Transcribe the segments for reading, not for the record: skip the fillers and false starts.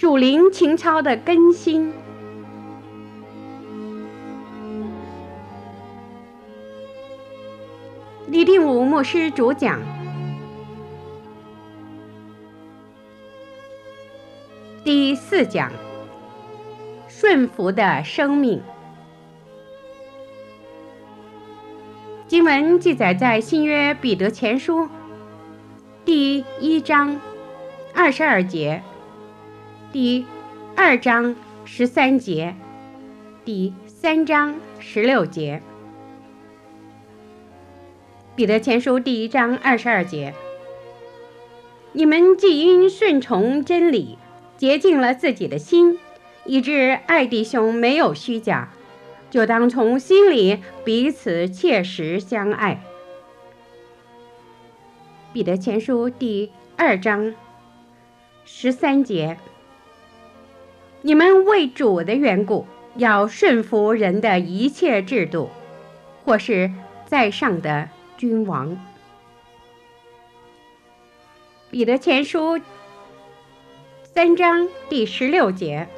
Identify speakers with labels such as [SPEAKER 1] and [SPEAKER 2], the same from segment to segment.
[SPEAKER 1] 属灵情操的更新。李定武牧师主讲。第4讲，顺服的生命。经文记载在新约彼得前书第1章22节、第2章13节、第3章16节。彼得前书第1章22节：你们既因顺从真理洁净了自己的心，以致爱弟兄没有虚假，就当从心里彼此切实相爱。彼得前书第2章13节：你们为主的缘故，要顺服人的一切制度，或是在上的君王。彼得前书3章第16节：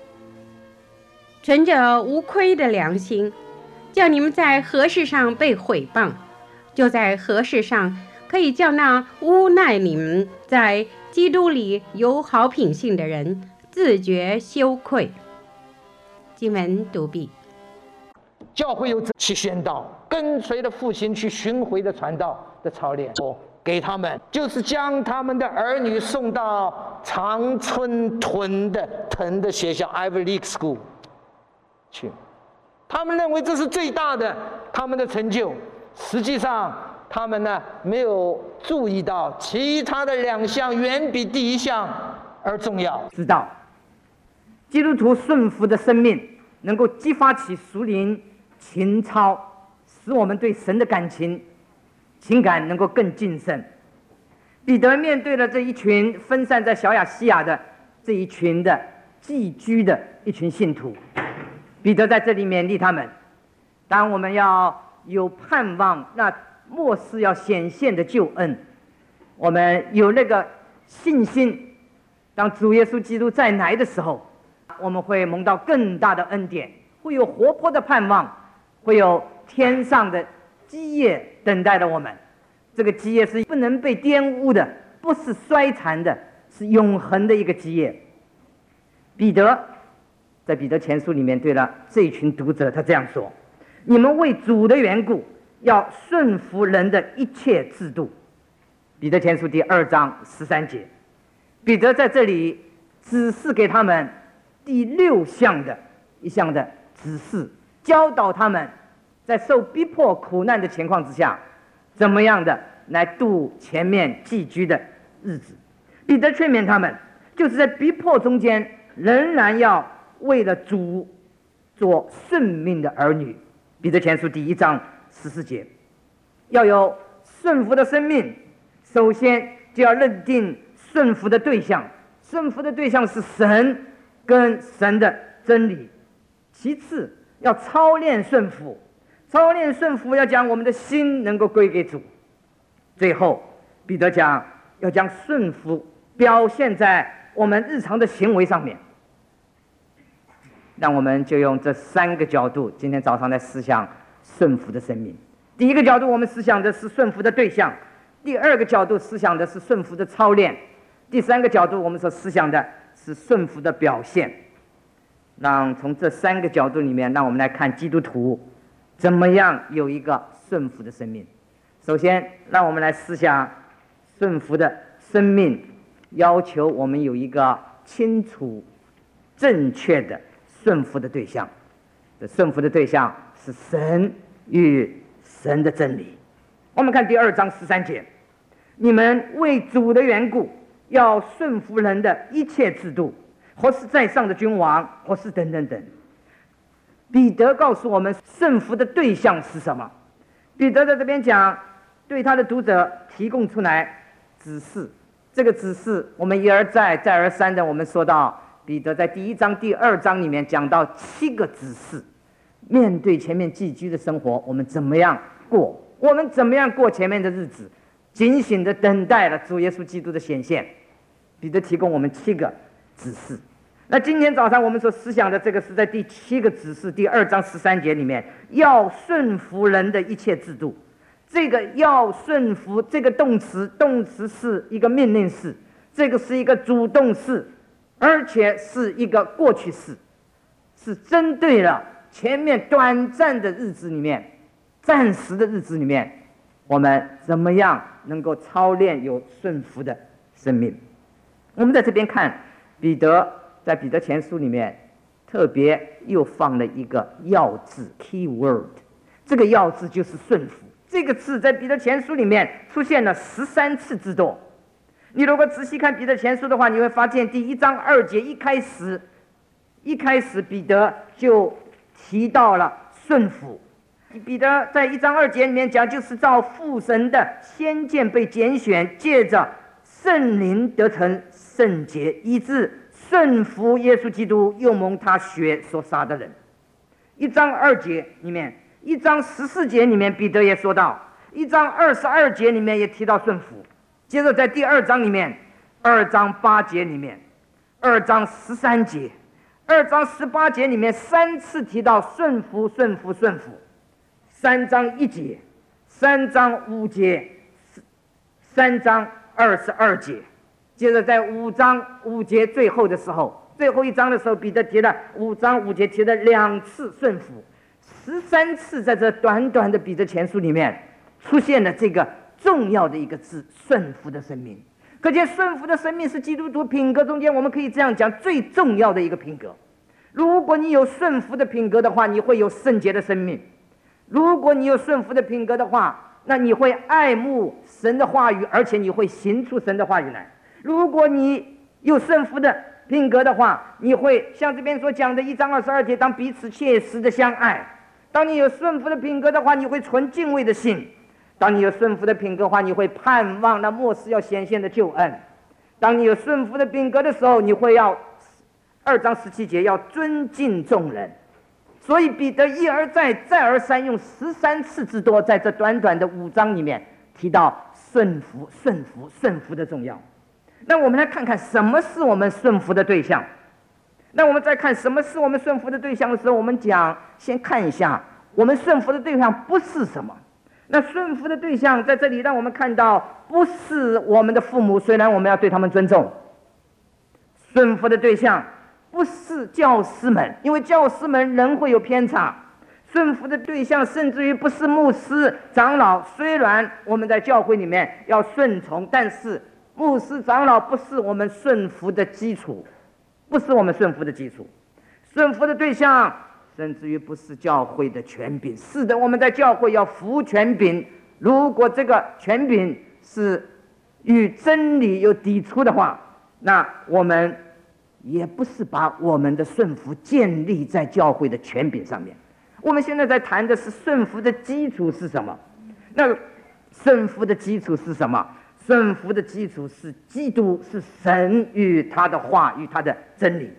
[SPEAKER 1] 存着无亏的良心，叫你们在何事上被毁谤，就在何事上可以叫那诬赖你们在基督里有好品性的人自觉羞愧。经文读毕。
[SPEAKER 2] 教会有去宣道，跟随着复兴去巡回的传道的操练，给他们就是将他们的儿女送到常春藤的学校 Ivy League School 去，他们认为这是最大的他们的成就。实际上他们呢没有注意到其他的2项远比第1项而重要。
[SPEAKER 3] 知道基督徒顺服的生命能够激发起属灵情操，使我们对神的情感能够更谨慎。彼得面对了这一群分散在小亚细亚的这一群的寄居的一群信徒，彼得在这里勉励他们：当我们要有盼望，那末世要显现的救恩，我们有那个信心，当主耶稣基督再来的时候，我们会蒙到更大的恩典，会有活泼的盼望，会有天上的基业等待着我们。这个基业是不能被玷污的，不是衰残的，是永恒的一个基业。彼得在彼得前书里面对了这一群读者，他这样说：你们为主的缘故，要顺服人的一切制度。彼得前书第2章13节，彼得在这里指示给他们第6项的一项的指示，教导他们在受逼迫苦难的情况之下，怎么样的来度前面寄居的日子。彼得劝勉他们，就是在逼迫中间仍然要为了主做顺命的儿女。彼得前书第1章14节，要有顺服的生命，首先就要认定顺服的对象，顺服的对象是神跟神的真理。其次要操练顺服，操练顺服要将我们的心能够归给主。最后彼得讲要将顺服表现在我们日常的行为上面。那我们就用这3个角度今天早上来思想顺服的生命。第一个角度我们思想的是顺服的对象，第2个角度思想的是顺服的操练，第3个角度我们所思想的是顺服的表现。让从这3个角度里面，让我们来看基督徒怎么样有一个顺服的生命。首先让我们来思想顺服的生命要求我们有一个清楚正确的顺服的对象，这顺服的对象是神与神的真理。我们看第2章13节，你们为主的缘故，要顺服人的一切制度，或是在上的君王，或是等等等。彼得告诉我们顺服的对象是什么。彼得在这边讲，对他的读者提供出来指示。这个指示我们一而再再而三的我们说到，彼得在第1章第2章里面讲到7个指示。面对前面寄居的生活，我们怎么样过？我们怎么样过前面的日子？警醒的等待了主耶稣基督的显现。彼得提供我们7个指示。 那今天早上我们所思想的这个是在第7个指示第2章13节里面，要顺服人的一切制度。这个要顺服这个动词是一个命令式，这个是一个主动式，而且是一个过去式，是针对了前面短暂的日子里面、暂时的日子里面，我们怎么样能够操练有顺服的生命。我们在这边看彼得在彼得前书里面特别又放了一个要字 key word， 这个要字就是顺服。这个字在彼得前书里面出现了13次之多。你如果仔细看彼得前书的话，你会发现第1章2节一开始彼得就提到了顺服。彼得在1章2节里面讲，就是照父神的先见被拣选，借着圣灵得成圣洁，以致顺服耶稣基督，又蒙他血所杀的人。1章2节里面，1章14节里面彼得也说到，1章22节里面也提到顺服。接着在第2章里面，2章8节里面，2章13节，2章18节里面3次提到顺服顺服顺服。3章1节，3章5节，3章22节。接着在5章5节最后的时候，最后一章的时候，彼得提了5章5节提了2次顺服，13次在这短短的彼得前书里面出现了这个重要的一个字——顺服的生命。可见顺服的生命是基督徒品格中间，我们可以这样讲，最重要的一个品格。如果你有顺服的品格的话，你会有圣洁的生命。如果你有顺服的品格的话，那你会爱慕神的话语，而且你会行出神的话语来。如果你有顺服的品格的话，你会像这边所讲的1章22节，当彼此切实的相爱。当你有顺服的品格的话，你会存敬畏的心。当你有顺服的品格的话，你会盼望那末世要显现的救恩。当你有顺服的品格的时候，你会要2章17节要尊敬众人。所以彼得一而再再而三用13次之多，在这短短的5章里面提到顺服顺服顺服的重要。那我们来看看什么是我们顺服的对象。那我们在看什么是我们顺服的对象的时候，我们先看一下我们顺服的对象不是什么。那顺服的对象在这里让我们看到，不是我们的父母，虽然我们要对他们尊重。顺服的对象不是教师们，因为教师们人会有偏差。顺服的对象甚至于不是牧师长老，虽然我们在教会里面要顺从，但是牧师长老不是我们顺服的基础，不是我们顺服的基础。顺服的对象甚至于不是教会的权柄。是的，我们在教会要服权柄，如果这个权柄是与真理有抵触的话，那我们也不是把我们的顺服建立在教会的权柄上面。我们现在在谈的是顺服的基础是什么？那顺服的基础是什么？顺服的基础是基督，是神与他的话与他的真理。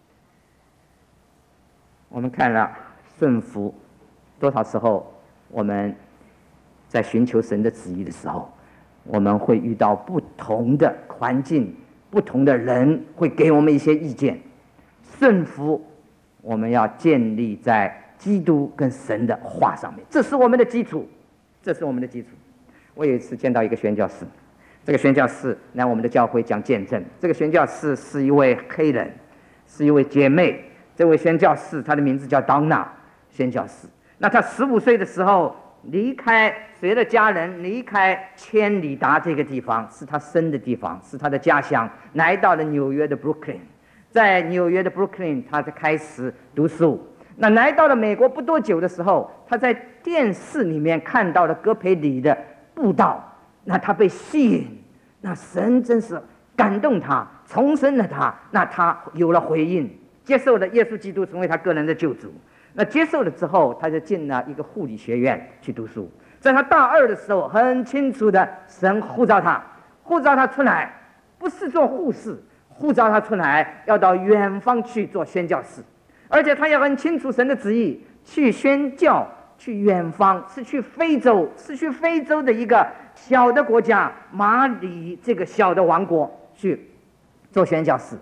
[SPEAKER 3] 我们看了顺服，多少时候我们在寻求神的旨意的时候，我们会遇到不同的环境，不同的人会给我们一些意见。顺服我们要建立在基督跟神的话上面，这是我们的基础，这是我们的基础。我有一次见到一个宣教士，这个宣教士来我们的教会讲见证。这个宣教士是一位黑人，是一位姐妹。这位宣教士她的名字叫当娜宣教士。那她15岁的时候离开，随着家人离开千里达这个地方，是她生的地方，是她的家乡，来到了纽约的 Brooklyn。 在纽约的 Brooklyn 她就开始读书。那来到了美国不多久的时候，她在电视里面看到了戈培里的布道，那她被吸引，那神真是感动她，重生了她，那她有了回应，接受了耶稣基督成为她个人的救主。那接受了之后，她就进了一个护理学院去读书。在她大2的时候，很清楚的神呼召她出来，不是做护士，呼召她出来要到远方去做宣教士。而且她也很清楚神的旨意，去宣教，去远方，是去非洲，是去非洲的一个小的国家马里这个小的王国去做宣教士。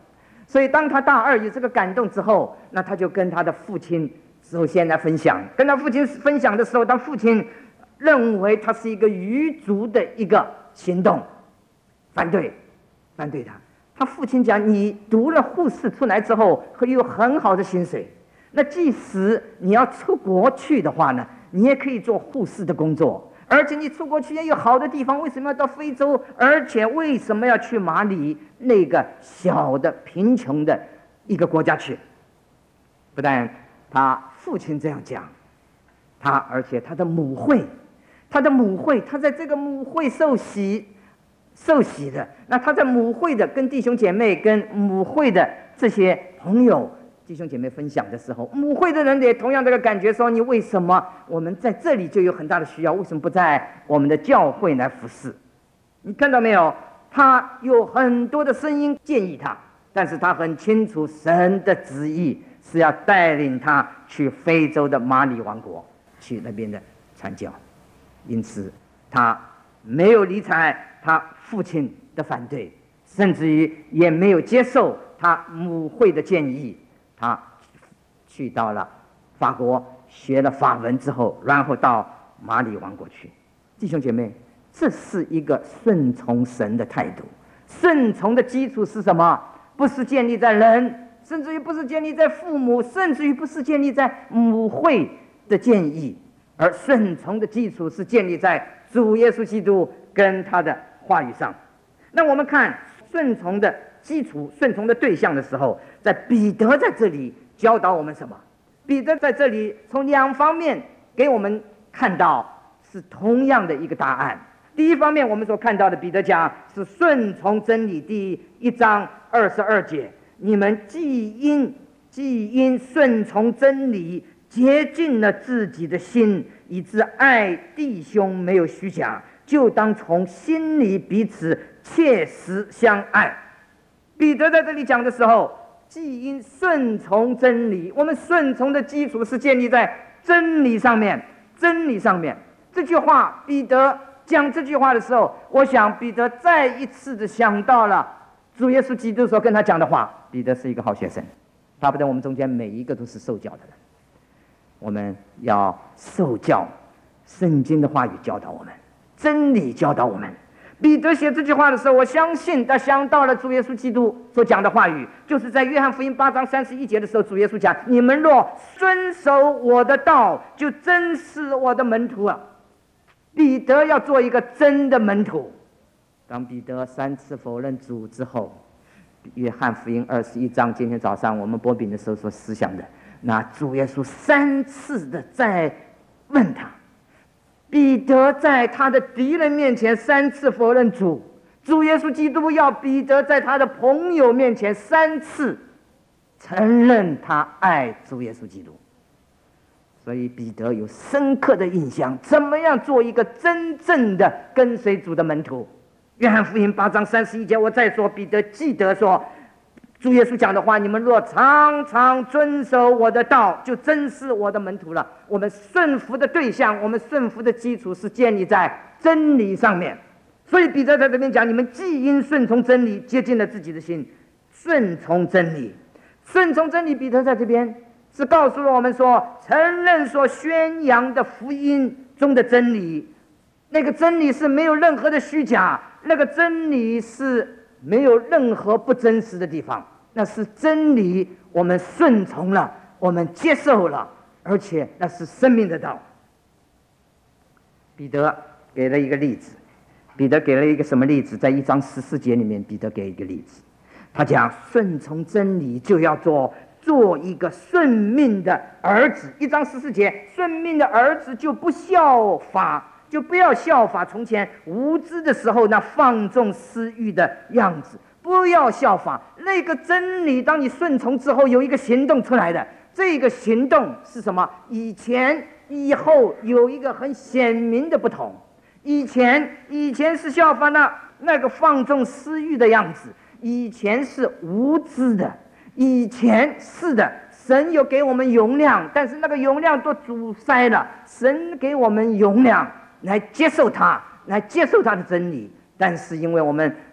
[SPEAKER 3] 所以当他大二有这个感动之后，那他就跟他的父亲首先来分享。跟他父亲分享的时候，他父亲认为他是一个愚拙的一个行动，反对他。他父亲讲，你读了护士出来之后会有很好的薪水，那即使你要出国去的话呢，你也可以做护士的工作，而且你出国去也有好的地方，为什么要到非洲？而且为什么要去马里那个小的贫穷的一个国家去？不但他父亲这样讲，而且他的母会，他在这个母会受洗的，那他在母会的跟弟兄姐妹、跟母会的这些朋友、弟兄姐妹分享的时候，母会的人也同样这个感觉，说你为什么我们在这里就有很大的需要，为什么不在我们的教会来服侍？你看到没有？他有很多的声音建议他，但是他很清楚神的旨意是要带领他去非洲的马里王国，去那边的传教，因此他没有理睬他父亲的反对，甚至于也没有接受他母会的建议。他去到了法国，学了法文之后，然后到马里王国去。弟兄姐妹，这是一个顺从神的态度。顺从的基础是什么？不是建立在人，甚至于不是建立在父母，甚至于不是建立在母会的建议，而顺从的基础是建立在主耶稣基督跟他的话语上。那我们看顺从的基础、顺从的对象的时候，在彼得在这里教导我们什么？彼得在这里从两方面给我们看到是同样的一个答案。第一方面，我们所看到的，彼得讲是顺从真理，第1章22节，你们既因顺从真理洁净了自己的心，以致爱弟兄没有虚假，就当从心里彼此切实相爱。彼得在这里讲的时候，既因顺从真理，我们顺从的基础是建立在真理上面。这句话，彼得讲这句话的时候，我想彼得再一次的想到了主耶稣基督所跟他讲的话。彼得是一个好学生，巴不得我们中间每一个都是受教的人。我们要受教，圣经的话语教导我们，真理教导我们。彼得写这句话的时候，我相信他想到了主耶稣基督所讲的话语，就是在约翰福音8章31节的时候，主耶稣讲，你们若遵守我的道，就真是我的门徒了。彼得要做一个真的门徒。当彼得3次否认主之后，约翰福音21章，今天早上我们播饼的时候所思想的，那主耶稣3次的在问他，彼得在他的敌人面前3次否认主，主耶稣基督要彼得在他的朋友面前3次承认他爱主耶稣基督。所以彼得有深刻的印象，怎么样做一个真正的跟随主的门徒。约翰福音8章31节，我再说，彼得记得说主耶稣讲的话，你们若常常遵守我的道，就真是我的门徒了。我们顺服的对象，我们顺服的基础是建立在真理上面。所以彼得在这边讲，你们既因顺从真理洁净了自己的心。顺从真理，彼得在这边是告诉了我们说，承认所宣扬的福音中的真理，那个真理是没有任何的虚假，那个真理是没有任何不真实的地方，那是真理，我们顺从了，我们接受了，而且那是生命的道。彼得给了一个例子，彼得给了一个什么例子？在1章14节里面，彼得给一个例子，他讲顺从真理就要做一个顺命的儿子。1章14节，顺命的儿子就不要效法从前无知的时候那放纵私欲的样子，不要效法那个真理。当你顺从之后，有一个行动出来的，这个行动是什么？以前以后有一个很显明的不同。以前是效法那个放纵私欲的样子，以前是无知的，以前是的，神有给我们容量，但是那个容量都阻塞了。神给我们容量来接受它的真理，但是因为我们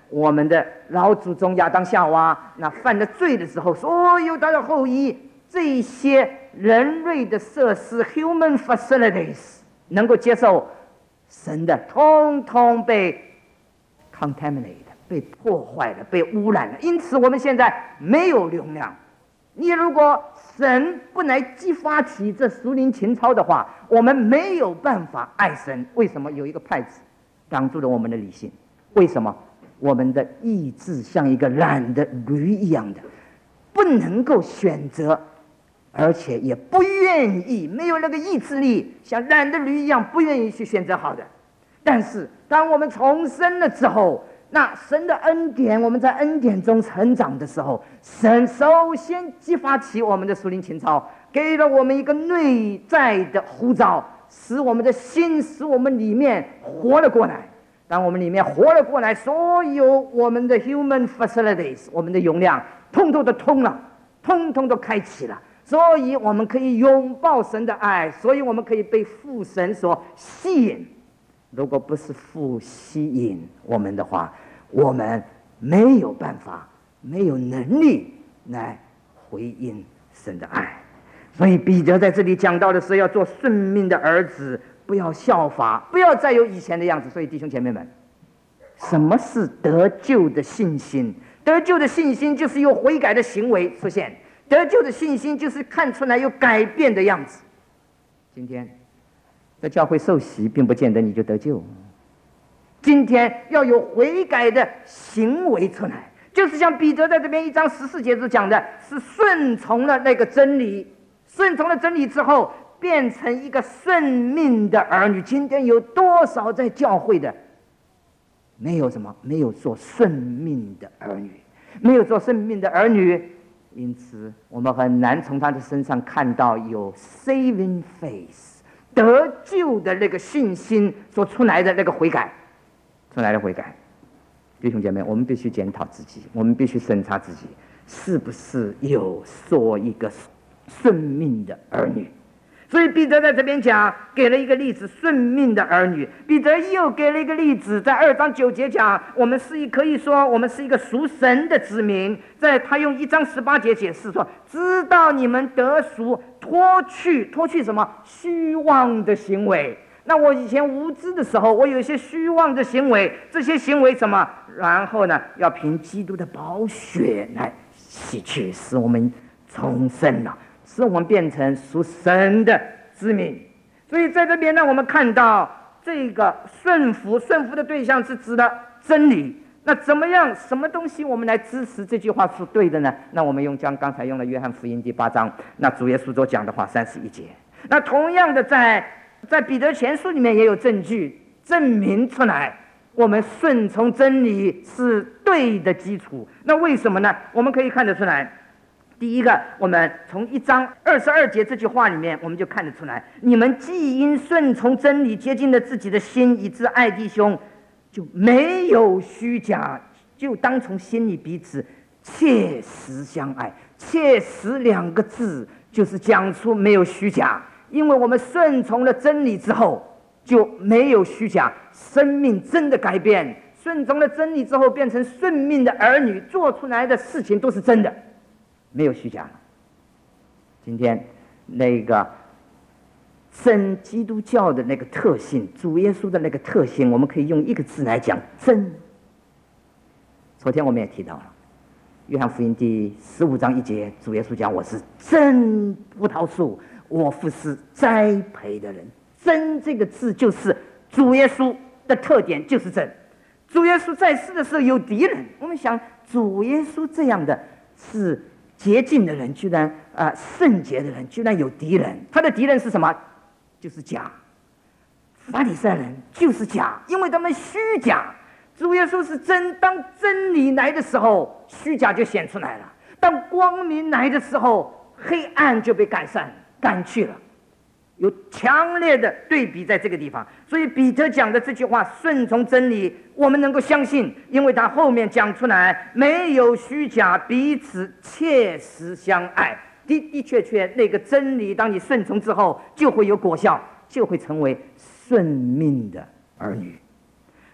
[SPEAKER 3] 我们的老祖宗亚当夏娃那犯了罪的时候，所有他的后裔，这些人类的设施 human facilities 能够接受神的，通通被 contaminated， 被破坏了，被污染了。因此我们现在没有流量。你如果神不来激发起这属灵情操的话，我们没有办法爱神。为什么？有一个派子挡住了我们的理性。为什么？我们的意志像一个懒的驴一样的，不能够选择，而且也不愿意，没有那个意志力，像懒的驴一样不愿意去选择好的。但是当我们重生了之后，那神的恩典，我们在恩典中成长的时候，神首先激发起我们的属灵情操，给了我们一个内在的呼召，使我们的心，使我们里面活了过来。当我们里面活了过来，所有我们的 human facilities， 我们的容量通通都通了，通通都开启了，所以我们可以拥抱神的爱，所以我们可以被父神所吸引。如果不是父吸引我们的话，我们没有办法，没有能力来回应神的爱。所以彼得在这里讲到的是要做顺命的儿子，不要效法，不要再有以前的样子。所以弟兄姐妹们，什么是得救的信心？得救的信心就是有悔改的行为出现，得救的信心就是看出来有改变的样子。今天在教会受洗，并不见得你就得救。今天要有悔改的行为出来，就是像彼得在这边1章14节所讲的，是顺从了那个真理，顺从了真理之后，变成一个顺命的儿女。今天有多少在教会的没有什么，没有做顺命的儿女，没有做顺命的儿女，因此我们很难从他的身上看到有 saving faith， 得救的那个信心所出来的那个悔改，出来的悔改。弟兄姐妹，我们必须检讨自己，我们必须审查自己，是不是有做一个顺命的儿女。所以彼得在这边讲，给了一个例子，顺命的儿女。彼得又给了一个例子，在2章9节讲，我们可以说我们是一个属神的子民。在他用1章18节解释说，知道你们得赎，脱去什么？虚妄的行为。那我以前无知的时候，我有一些虚妄的行为，这些行为什么？然后呢，要凭基督的宝血来洗去，使我们重生了，使我们变成属神的子民。所以在这边让我们看到这个顺服的对象是指的真理。那怎么样，什么东西我们来支持这句话是对的呢？那我们刚才用了约翰福音第8章，那主耶稣所讲的话31节。那同样的在彼得前书里面也有证据证明出来，我们顺从真理是对的基础。那为什么呢？我们可以看得出来，第一个，我们从1章22节这句话里面，我们就看得出来，你们既因顺从真理洁净了自己的心，以致爱弟兄，就没有虚假，就当从心里彼此切实相爱。切实2个字就是讲出没有虚假，因为我们顺从了真理之后就没有虚假，生命真的改变。顺从了真理之后变成顺命的儿女，做出来的事情都是真的，没有虚假了。今天那个真基督教的那个特性，主耶稣的那个特性，我们可以用1个字来讲：真。昨天我们也提到了约翰福音第15章1节，主耶稣讲：我是真葡萄树，我父是栽培的人。真这个字就是主耶稣的特点，就是真。主耶稣在世的时候有敌人，我们想主耶稣这样的是洁净的人，居然圣洁的人居然有敌人。他的敌人是什么？就是假。法利赛人就是假，因为他们虚假。主耶稣是真，当真理来的时候，虚假就显出来了；当光明来的时候，黑暗就被赶去了。有强烈的对比在这个地方。所以彼得讲的这句话，顺从真理，我们能够相信，因为他后面讲出来，没有虚假，彼此切实相爱。的确那个真理，当你顺从之后，就会有果效，就会成为顺命的儿女。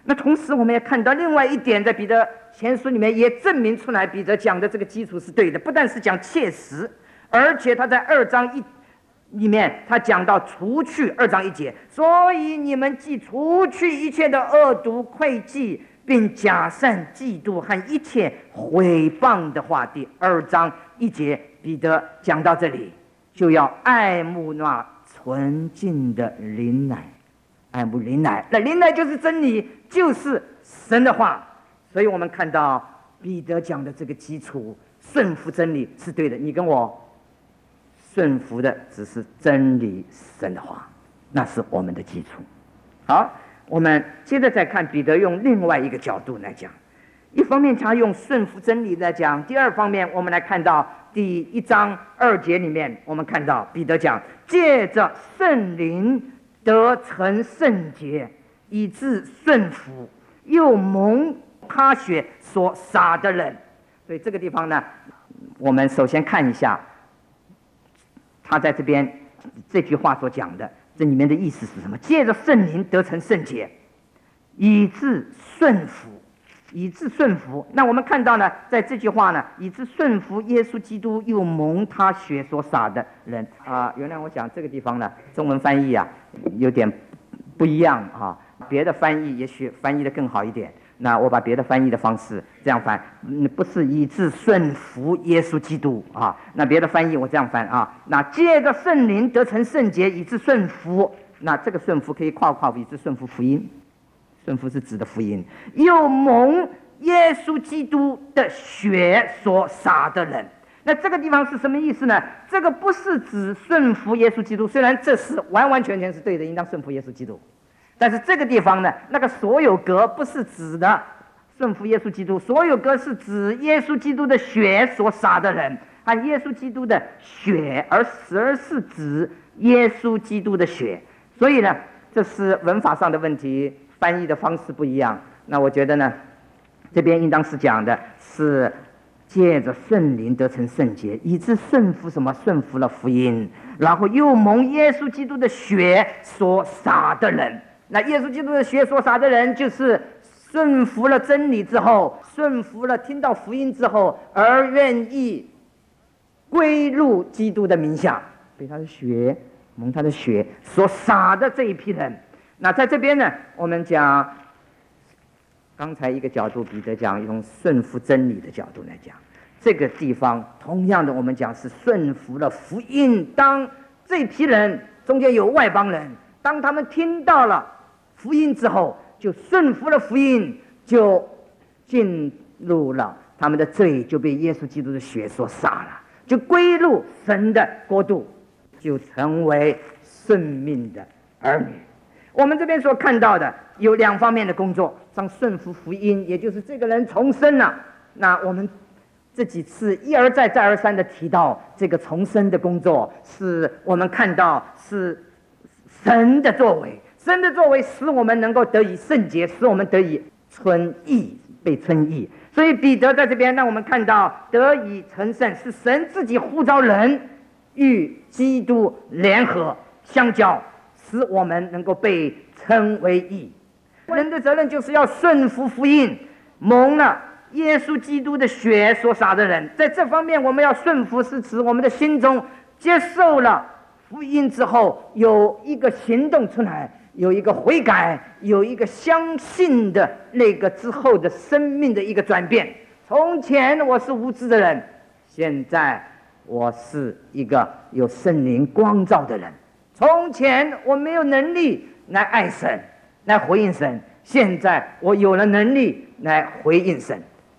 [SPEAKER 3] 那同时我们也看到另外一点，在彼得前书里面也证明出来，彼得讲的这个基础是对的，不但是讲切实，而且他在2章1里面他讲到除去2章1节，所以你们既除去一切的恶毒诡计，并假善嫉妒和一切毁谤的话。第2章1节彼得讲到这里，就要爱慕那纯净的灵奶，爱慕灵奶，那灵奶就是真理，就是神的话。所以我们看到彼得讲的这个基础，顺服真理是对的，你跟我顺服的只是真理神的话，那是我们的基础。好，我们接着再看彼得用另外一个角度来讲，一方面他用顺服真理来讲，第二方面我们来看到第1章2节里面，我们看到彼得讲借着圣灵得成圣洁，以致顺服，又蒙他血所洒的人。所以这个地方呢，我们首先看一下他在这边这句话所讲的，这里面的意思是什么？借着圣灵得成圣洁，以致顺服，以致顺服。那我们看到呢，在这句话呢，以致顺服耶稣基督，又蒙他血所洒的人原谅我讲这个地方呢，中文翻译有点不一样别的翻译也许翻译的更好一点。那我把别的翻译的方式这样翻，不是以致顺服耶稣基督那别的翻译我这样翻那借着圣灵得成圣洁，以致顺服。那这个顺服可以跨以致顺服福音，顺服是指的福音，又蒙耶稣基督的血所洒的人。那这个地方是什么意思呢？这个不是指顺服耶稣基督，虽然这是完完全全是对的，应当顺服耶稣基督，但是这个地方呢，那个所有格不是指的顺服耶稣基督，所有格是指耶稣基督的血所洒的人，和耶稣基督的血，而是指耶稣基督的血。所以呢，这是文法上的问题，翻译的方式不一样。那我觉得呢，这边应当是讲的是借着圣灵得成圣洁，以致顺服什么？顺服了福音，然后又蒙耶稣基督的血所洒的人。那耶稣基督的血所洒的人，就是顺服了真理之后，顺服了听到福音之后，而愿意归入基督的名下，被他的血蒙他的血所洒的这一批人。那在这边呢，我们讲刚才一个角度，彼得讲用顺服真理的角度来讲，这个地方同样的我们讲是顺服了福音。当这批人中间有外邦人，当他们听到了福音之后，就顺服了福音，就进入了他们的罪，就被耶稣基督的血所洒了，就归入神的国度，就成为顺命的儿女。我们这边所看到的有2方面的工作，像顺服福音，也就是这个人重生了。那我们这几次一而再再而三的提到这个重生的工作，是我们看到是神的作为，神的作为使我们能够得以圣洁，使我们得以称义，被称义。所以彼得在这边让我们看到得以成圣是神自己呼召人与基督联合相交，使我们能够被称为义。人的责任就是要顺服福音，蒙了耶稣基督的血所洒的人。在这方面我们要顺服，是指我们的心中接受了福音之后，有一个行动出来，有一个悔改，有一个相信的那个之后的生命的一个转变。从前我是无知的人，现在我是一个有圣灵光照的人。从前我没有能力来爱神，来回应神，现在我有了能力来回应神。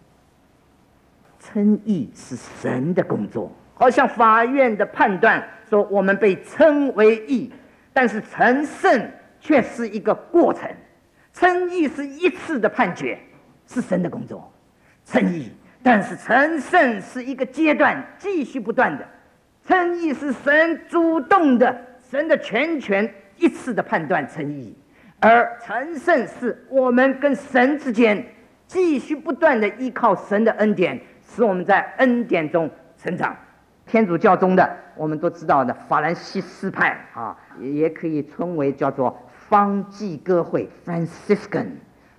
[SPEAKER 3] 称义是神的工作，好像法院的判断说我们被称为义，但是成圣却是一个过程。称义是一次的判决，是神的工作，称义，但是成圣是一个阶段，继续不断的。称义是神主动的，神的全权一次的判断称义，而成圣是我们跟神之间继续不断的依靠神的恩典，使我们在恩典中成长。天主教中的我们都知道的法兰西斯派也可以称为叫做方济各会 Franciscan。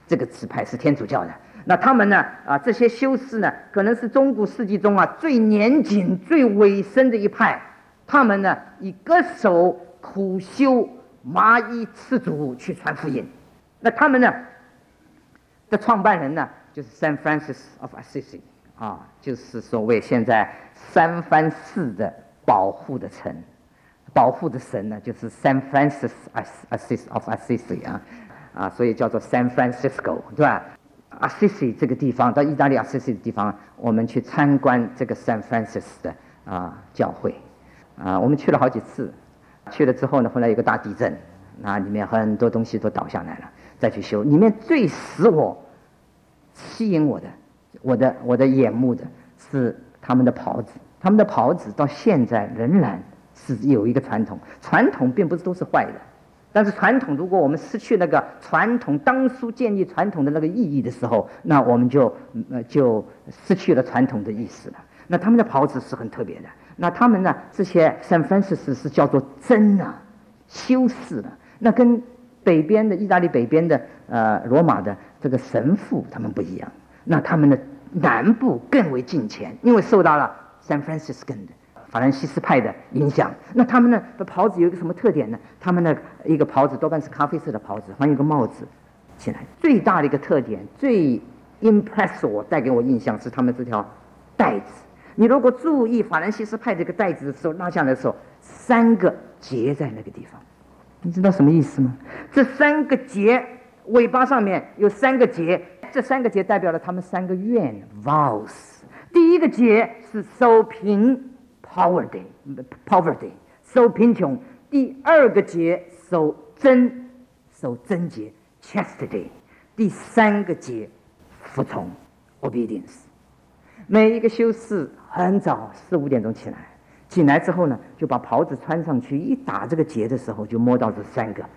[SPEAKER 3] 这个支派是天主教的。那他们呢这些修士呢，可能是中古世纪中最严谨、最委身的一派。他们呢以歌手苦修、麻衣吃足去传福音。那他们呢的创办人呢，就是 Saint Francis of Assisi 就是所谓现在三藩市的保护的城，保护的神呢，就是 Saint Francis of Assisi 所以叫做 San Francisco， 对吧？Assisi 这个地方，到意大利 Assisi 的地方，我们去参观这个 Saint Francis 的教会我们去了好几次。去了之后呢，后来有个大地震，那里面很多东西都倒下来了，再去修。里面最使我吸引我的眼目的是他们的袍子。他们的袍子到现在仍然是有一个传统，传统并不是都是坏的，但是传统如果我们失去那个传统当初建立传统的那个意义的时候，那我们就失去了传统的意思了。那他们的袍子是很特别的。那他们呢，这些 Saint Francis 是叫做真修饰了。那跟北边的意大利北边的罗马的这个神父他们不一样。那他们的南部更为敬虔，因为受到了 Saint Franciscan 的法兰西斯派的影响。那他们呢的袍子有一个什么特点呢？他们的一个袍子多半是咖啡色的袍子，还有一个帽子起来。最大的一个特点，最 impress 我带给我印象是他们这条带子。你如果注意法兰西斯派这个带子的时候，拉下来的时候，3个结在那个地方，你知道什么意思吗？这3个结尾巴上面有3个结，这3个结代表了他们3个愿 vows。第一个结是守贫 poverty 守贫穷，第2个结守贞洁 chastity， 第3个结服从 obedience。每一个修士很早4、5点钟起来之后呢，就把袍子穿上去，一打这个结的时候，就摸到这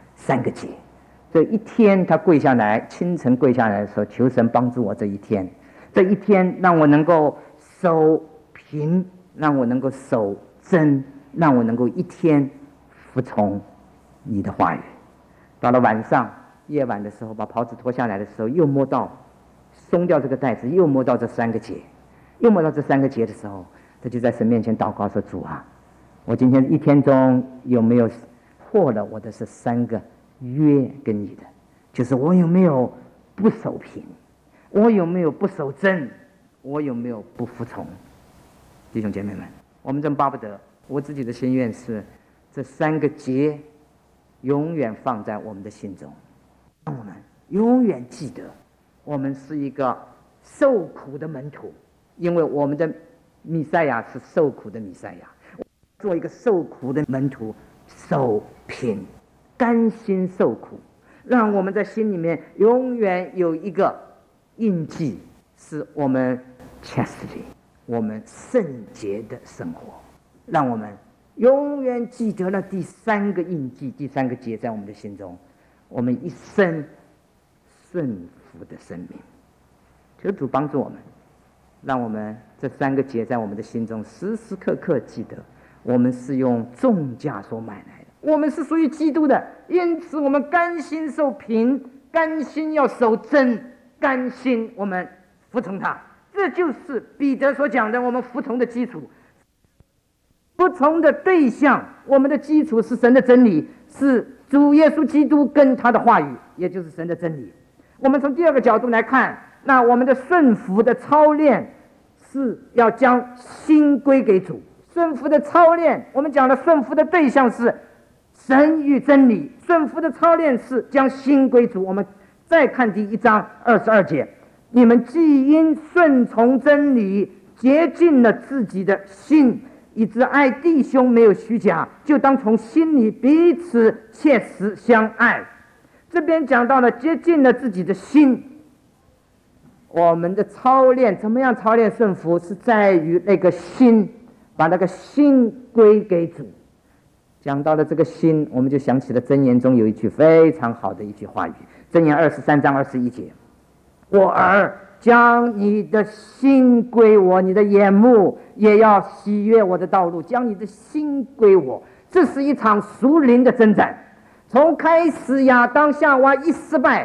[SPEAKER 3] 3个结。这一天他跪下来，清晨跪下来的时候，求神帮助我这一天让我能够守贫，让我能够守贞，让我能够一天服从你的话语。到了夜晚的时候，把袍子脱下来的时候，又摸到松掉这个带子，又摸到这3个结。又摸到这3个结的时候，他就在神面前祷告说：主我今天一天中有没有破了我的这3个约跟你的？就是我有没有不守贫，我有没有不守贞，我有没有不服从？弟兄姐妹们，我们真巴不得，我自己的心愿是这3个结永远放在我们的心中，让我们永远记得我们是一个受苦的门徒。因为我们的弥赛亚是受苦的弥赛亚，做一个受苦的门徒，受贫，甘心受苦，让我们在心里面永远有一个印记，是我们 chastity， 我们圣洁的生活，让我们永远记得了第3个印记，第3个结在我们的心中，我们一生顺服的生命。求主帮助我们，让我们这3个结在我们的心中，时时刻刻记得，我们是用重价所买来的，我们是属于基督的，因此我们甘心受贫，甘心要守贞，甘心我们服从他。这就是彼得所讲的我们服从的基础。服从的对象，我们的基础是神的真理，是主耶稣基督跟他的话语，也就是神的真理。我们从第2个角度来看，那我们的顺服的操练是要将心归给主。顺服的操练，我们讲了顺服的对象是神与真理，顺服的操练是将心归主。我们再看第1章22节，你们既因顺从真理洁净了自己的心，以致爱弟兄没有虚假，就当从心里彼此切实相爱。这边讲到了洁净了自己的心，我们的操练怎么样操练顺服，是在于那个心，把那个心归给主。讲到了这个心，我们就想起了箴言中有一句非常好的一句话语，箴言23章21节，我儿，将你的心归我，你的眼目也要喜悦我的道路，将你的心归我。这是一场属灵的征战，从开始亚当夏娃一失败，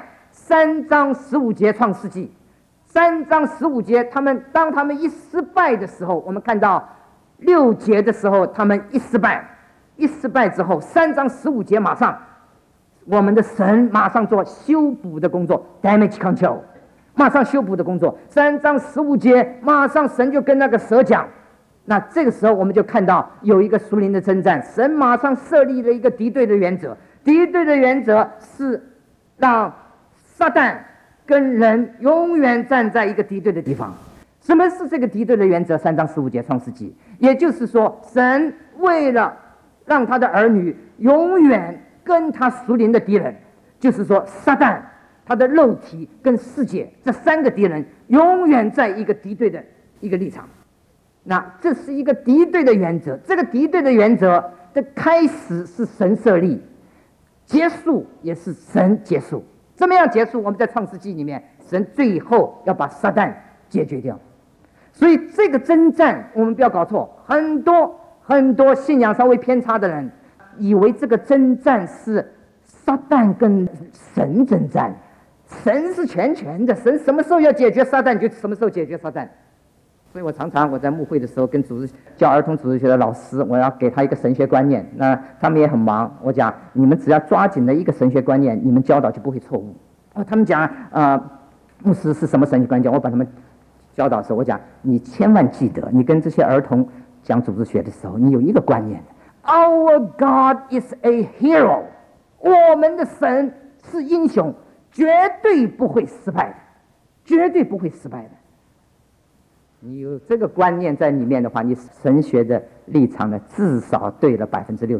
[SPEAKER 3] 3章15节创世纪，3章15节，当他们一失败的时候，我们看到6节的时候，他们一失败之后，3章15节马上，我们的神马上做修补的工作 ，damage control， 马上修补的工作。3章15节，马上神就跟那个蛇讲。那这个时候我们就看到有一个属灵的征战，神马上设立了一个敌对的原则，敌对的原则是让撒旦跟人永远站在一个敌对的地方。什么是这个敌对的原则？3章15节创世纪，也就是说，神为了让他的儿女永远跟他属灵的敌人，就是说撒旦、他的肉体跟世界这3个敌人永远在一个敌对的一个立场。那这是一个敌对的原则，这个敌对的原则的开始是神设立，结束也是神结束。怎么样结束？我们在创世纪里面，神最后要把撒旦解决掉。所以这个征战我们不要搞错，很多信仰稍微偏差的人以为这个征战是撒旦跟神征战，神是全权的，神什么时候要解决撒旦就什么时候解决撒旦。所以我常常在牧会的时候跟教儿童组织学的老师，我要给他一个神学观念，那他们也很忙，我讲你们只要抓紧了一个神学观念，你们教导就不会错误。他们讲牧师是什么神学观念，我把他们教导的时候，我讲你千万记得，你跟这些儿童讲组织学的时候，你有一个观念 ，Our God is a hero， 我们的神是英雄，绝对不会失败的，绝对不会失败的。你有这个观念在里面的话，你神学的立场呢，至少对了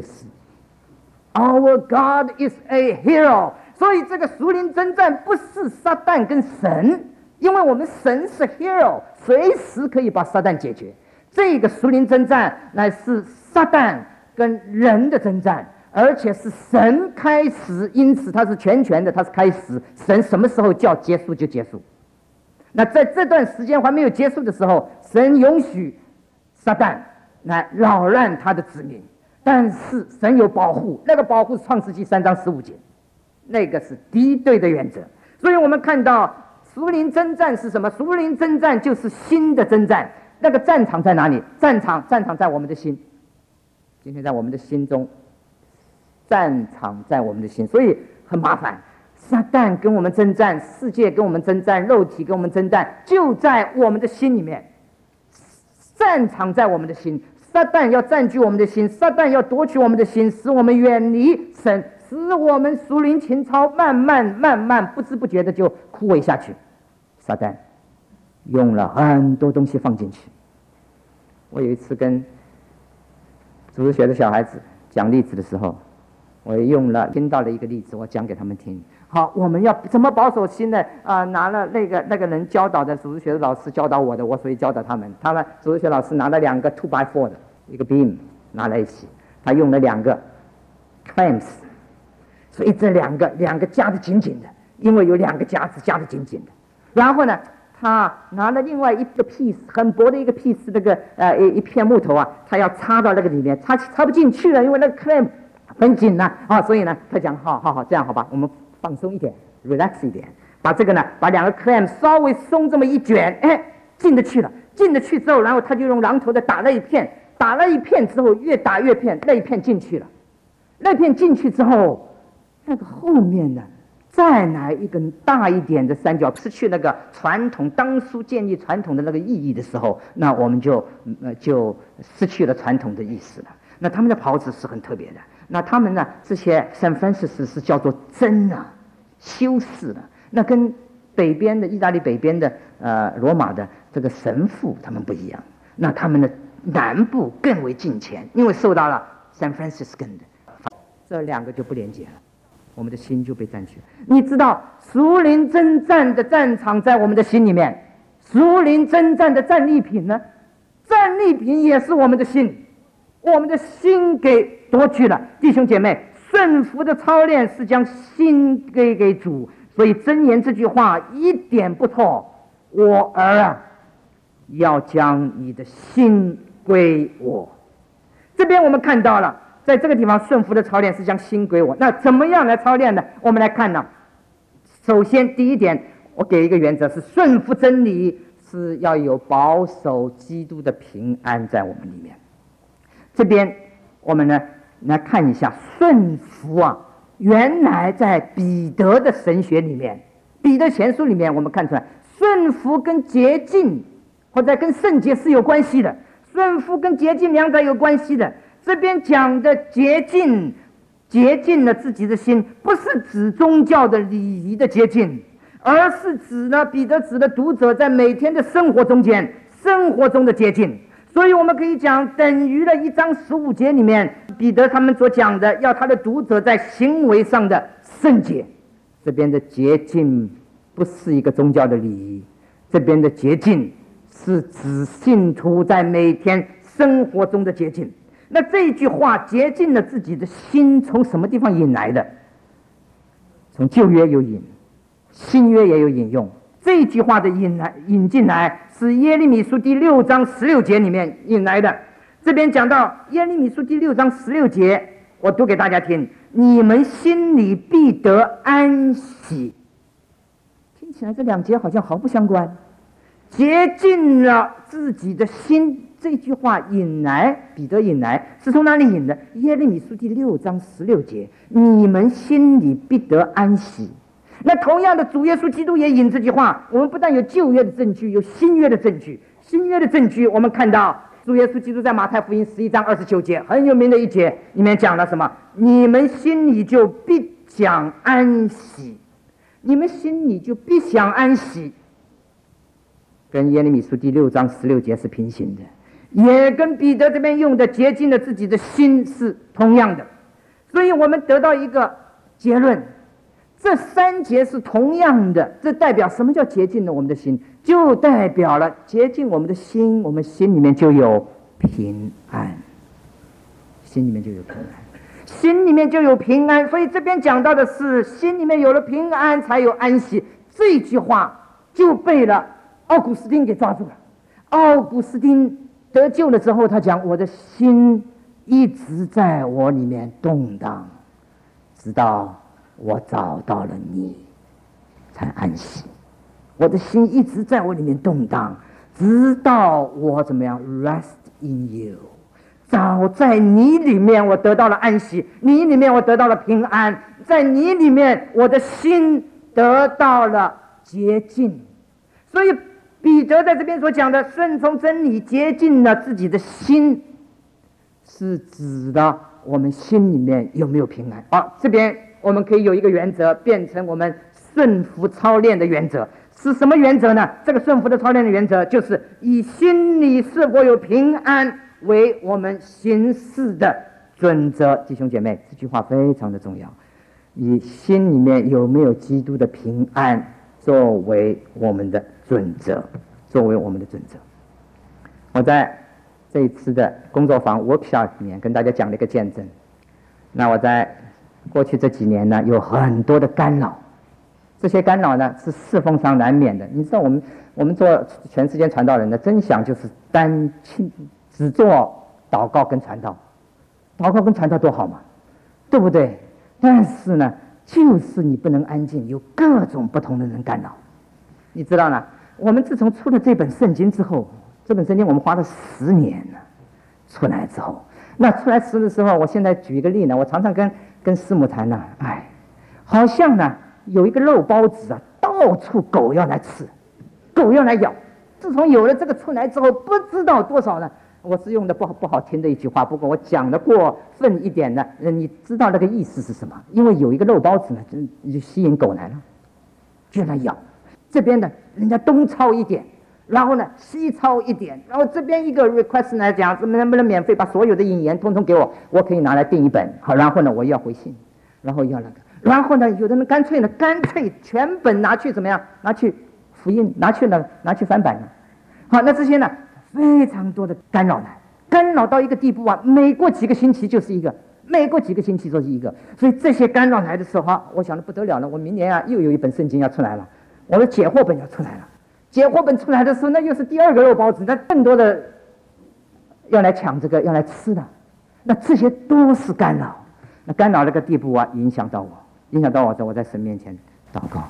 [SPEAKER 3] 60%。Our God is a hero， 所以这个属灵征战不是撒旦跟神，因为我们神是 hero， 随时可以把撒旦解决。这个属灵征战乃是撒旦跟人的征战，而且是神开始，因此他是全权的，他是开始，神什么时候叫结束就结束。那在这段时间还没有结束的时候，神允许撒旦来扰乱他的子民，但是神有保护，那个保护是创世纪3章15节，那个是敌对的原则。所以我们看到属灵征战是什么？属灵征战就是新的征战，那个战场在哪里？战场在我们的心，今天在我们的心中，战场在我们的心，所以很麻烦。撒旦跟我们征战，世界跟我们征战，肉体跟我们征战，就在我们的心里面。战场在我们的心，撒旦要占据我们的心，撒旦要夺取我们的心，使我们远离神，使我们属灵情操慢慢不知不觉的就枯萎下去。撒旦用了很多东西放进去。我有一次跟组织学的小孩子讲例子的时候，我听到了一个例子，我讲给他们听。好，我们要怎么保守心呢？拿了那个人教导的组织学的老师教导我的，我所以教导他们。他们组织学老师拿了2个 2x4 的一个 beam 拿在一起，他用了2个 clamps， 所以这两个夹得紧紧的，因为有2个夹子夹得紧紧的。然后呢，他拿了另外一个 piece 很薄的一个 piece， 那个一片木头啊，他要插到那个里面，插不进去了，因为那个 clamp 很紧了所以呢，他讲好，这样好吧，我们放松一点 ，relax 一点，把这个呢，把2个 clamp 稍微松这么一卷，进得去了。进得去之后，然后他就用榔头的打了一片之后，越打越片，那一片进去了。那片进去之后，那个后面呢，再来一根大一点的三角，失去那个传统当初建立传统的那个意义的时候，那我们就失去了传统的意思了。那他们的袍子是很特别的。那他们呢，这些 San Francisco 是叫做真修饰的。那跟北边的意大利北边的罗马的这个神父他们不一样。那他们的南部更为敬虔，因为受到了 San Francisco 的，这2个就不连接了，我们的心就被占据了。你知道属灵征战的战场在我们的心里面，属灵征战的战利品呢？战利品也是我们的心，我们的心给夺去了。弟兄姐妹，顺服的操练是将心给主，所以箴言这句话一点不错。我儿要将你的心归我。这边我们看到了，在这个地方顺服的操练是将心归我。那怎么样来操练呢？我们来看呢， 首先第一点，我给一个原则是顺服真理，是要有保守基督的平安在我们里面。这边我们呢来看一下顺服啊，原来在彼得的神学里面，彼得前书里面我们看出来，顺服跟洁净或者跟圣洁是有关系的，顺服跟洁净两者有关系的。这边讲的洁净，洁净了自己的心，不是指宗教的礼仪的洁净，而是指呢，彼得指的读者在每天的生活中的洁净。所以我们可以讲，等于了1章15节里面彼得他们所讲的，要他的读者在行为上的圣洁。这边的洁净不是一个宗教的礼仪，这边的洁净是指信徒在每天生活中的洁净。那这一句话洁净了自己的心，从什么地方引来的？从旧约有引，新约也有引用。这一句话的引进来是耶利米书第6章16节里面引来的。这边讲到耶利米书第6章16节，我读给大家听：你们心里必得安息。听起来这2节好像毫不相关。洁净了自己的心，这句话彼得引来是从哪里引的？耶利米书第6章16节：你们心里必得安息。那同样的，主耶稣基督也引这句话。我们不但有旧约的证据，有新约的证据。新约的证据，我们看到主耶稣基督在马太福音11章29节很有名的一节里面讲了什么？你们心里就必想安息，你们心里就必想安息，跟耶利米书第6章16节是平行的，也跟彼得这边用的洁净了自己的心是同样的。所以我们得到一个结论，这3节是同样的。这代表什么叫洁净了我们的心？就代表了洁净我们的心，我们心里面就有平安，心里面就有平安，心里面就有平安。所以这边讲到的是心里面有了平安才有安息。这句话就被了奥古斯丁给抓住了。奥古斯丁得救了之后，他讲：我的心一直在我里面动荡，直到我找到了你才安息。我的心一直在我里面动荡，直到我怎么样 rest in you， 早在你里面我得到了安息，你里面我得到了平安，在你里面我的心得到了洁净。所以彼得在这边所讲的顺从真理洁净了自己的心，是指的我们心里面有没有平安。好，这边我们可以有一个原则变成我们顺服操练的原则。是什么原则呢？这个顺服的操练的原则就是以心里是否有平安为我们行事的准则。弟兄姐妹，这句话非常的重要，以心里面有没有基督的平安作为我们的准则，作为我们的准则。我在这一次的工作坊 workshop 里面跟大家讲了一个见证。那我在过去这几年呢，有很多的干扰，这些干扰呢是侍奉上难免的。你知道我们做全世界传道人的真想就是只做祷告跟传道，祷告跟传道多好嘛，对不对？但是呢，就是你不能安静，有各种不同的人干扰。你知道呢，我们自从出了这本圣经之后，这本圣经我们花了10年了，出来之后，那出来吃的时候，我现在举一个例呢，我常常跟师母谈呢，好像呢有一个肉包子啊，到处狗要来吃，狗要来咬。自从有了这个出来之后，不知道多少呢。我是用的不好听的一句话，不过我讲的过分一点呢，你知道那个意思是什么？因为有一个肉包子呢，就吸引狗来了，就来咬。这边呢，人家东抄一点，然后呢西抄一点，然后这边一个 request 来讲，能不能免费把所有的引言通通给我，我可以拿来订一本，好，然后呢我要回信，然后要那个，然后呢有的人干脆全本拿去怎么样？拿去复印，拿去翻版了。好，那这些呢非常多的干扰来，干扰到一个地步啊，每过几个星期就是一个，所以这些干扰来的时候，我想的不得了了，我明年啊又有一本圣经要出来了，我的解惑本要出来了。解惑本出来的时候，那又是第2个肉包子，那更多的要来抢这个，要来吃的，那这些都是干扰。那干扰那个地步啊，影响到我之后，我在神面前祷告，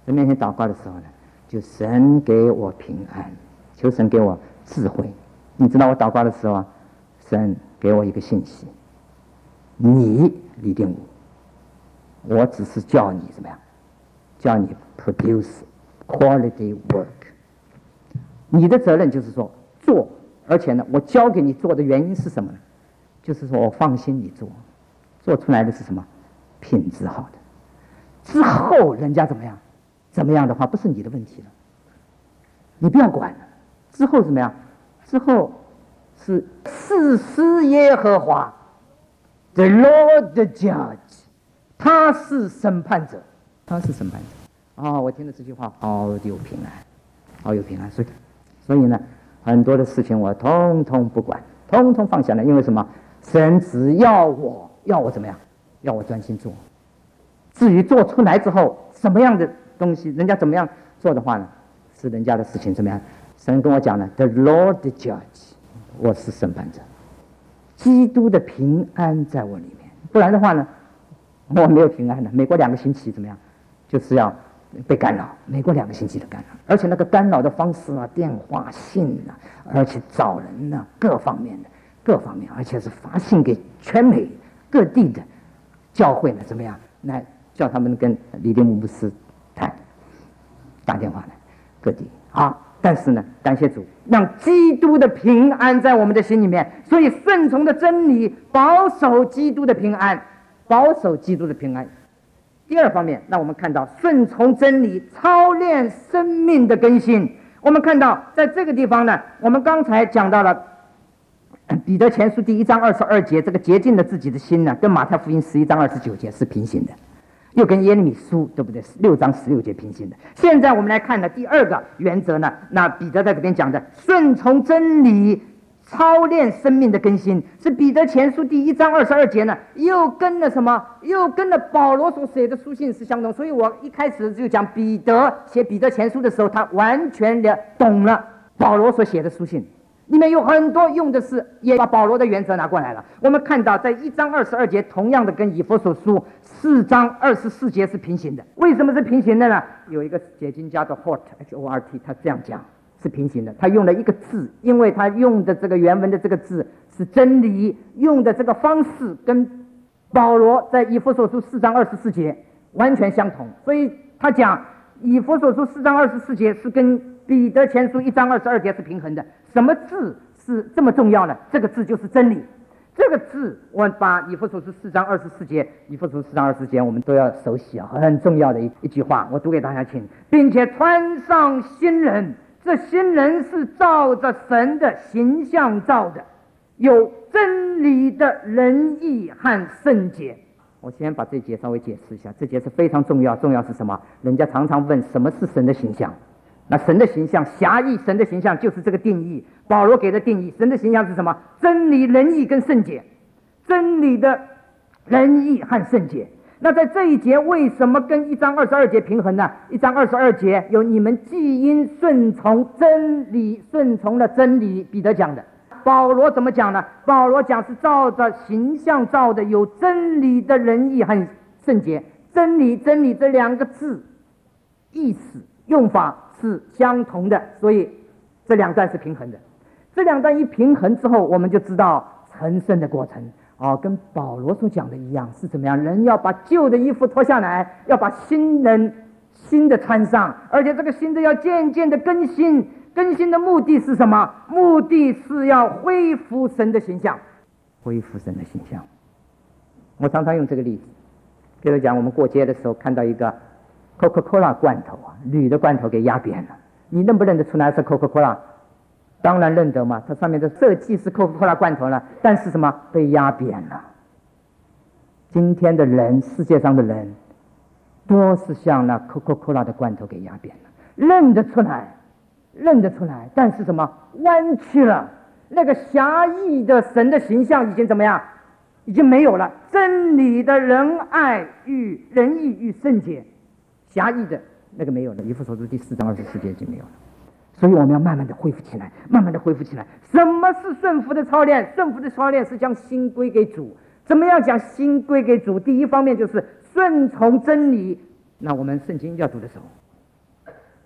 [SPEAKER 3] 神面前祷告的时候呢，就神给我平安，求神给我智慧。你知道我祷告的时候啊，神给我一个信息：你李定武，我只是叫你怎么样？叫你 produce quality work。你的责任就是说做，而且呢，我交给你做的原因是什么呢？就是说我放心你做，做出来的是什么？品质好的。之后人家怎么样？怎么样的话，不是你的问题了，你不要管了。之后怎么样？之后是士师耶和华 ，the Lord the Judge， 他是审判者，他是审判者。哦，我听了这句话，好有平安，好有平安。所以呢，很多的事情我通通不管，通通放下来，因为什么？神只要我怎么样？要我专心做。至于做出来之后什么样的东西，人家怎么样做的话呢，是人家的事情。怎么样？神跟我讲呢 ，The Lord the Judge， 我是审判者，基督的平安在我里面，不然的话呢，我没有平安的。每过2个星期怎么样？就是要被干扰，每过2个星期的干扰，而且那个干扰的方式啊，电话、信啊，而且找人啊，各方面，而且是发信给全美各地的教会呢，怎么样？来叫他们跟李定武牧师谈，打电话来，各地啊。但是呢，感谢主，让基督的平安在我们的心里面，所以顺从的真理，保守基督的平安，保守基督的平安。第二方面，让我们看到顺从真理，操练生命的更新。我们看到在这个地方呢，我们刚才讲到了彼得前书第1章22节，这个洁净了自己的心呢，跟马太福音11章29节是平行的，又跟耶利米书对不对6章16节平行的。现在我们来看呢，第二个原则呢，那彼得在这边讲的顺从真理，操练生命的更新，是彼得前书第1章22节呢，又跟了什么？又跟了保罗所写的书信是相同。所以我一开始就讲彼得写彼得前书的时候，他完全的懂了保罗所写的书信，里面有很多用的是也把保罗的原则拿过来了。我们看到在1章22节，同样的跟以弗所书4章24节是平行的。为什么是平行的呢？有一个解经家的 Hort， 他这样讲是平行的。他用了一个字，因为他用的这个原文的这个字是真理，用的这个方式跟保罗在以弗所书4章24节完全相同，所以他讲以弗所书4章24节是跟彼得前书1章22节是平衡的。什么字是这么重要呢？这个字就是真理。这个字我把以弗所书4章24节，以弗所书4章24节我们都要熟悉啊，很重要的一句话，我读给大家听。并且穿上新人，这新人是照着神的形象造的，有真理的仁义和圣洁。我先把这节稍微解释一下，这节是非常重要。重要是什么？人家常常问什么是神的形象。那神的形象，狭义神的形象就是这个定义，保罗给的定义。神的形象是什么？真理、仁义跟圣洁，真理的仁义和圣洁。那在这一节为什么跟1章22节平衡呢？1章22节有你们既因顺从真理，顺从了真理，彼得讲的。保罗怎么讲呢？保罗讲是照着形象造的，有真理的仁义和圣洁。真理这2个字意思用法是相同的，所以这2段是平衡的。这2段一平衡之后，我们就知道成圣的过程跟保罗所讲的一样，是怎么样？人要把旧的衣服脱下来，要把新的穿上，而且这个新的要渐渐的更新。更新的目的是什么？目的是要恢复神的形象，恢复神的形象。我常常用这个例子，比如讲我们过街的时候看到一个 Coca-Cola 罐头铝的罐头给压扁了，你认不认得出来是 Coca-Cola？ 当然认得嘛，它上面的设计是 Coca-Cola 罐头了，但是什么？被压扁了。今天的人，世界上的人都是像那 Coca-Cola 的罐头给压扁了，认得出来，但是什么？弯曲了，那个狭义的神的形象已经怎么样？已经没有了。真理的仁爱与仁义与圣洁，狭义的那个没有了。以弗所书第4章24节已经没有了。所以我们要慢慢的恢复起来，慢慢的恢复起来。什么是顺服的操练？顺服的操练是将心归给主。怎么样将心归给主？第一方面就是顺从真理。那我们圣经要读的时候，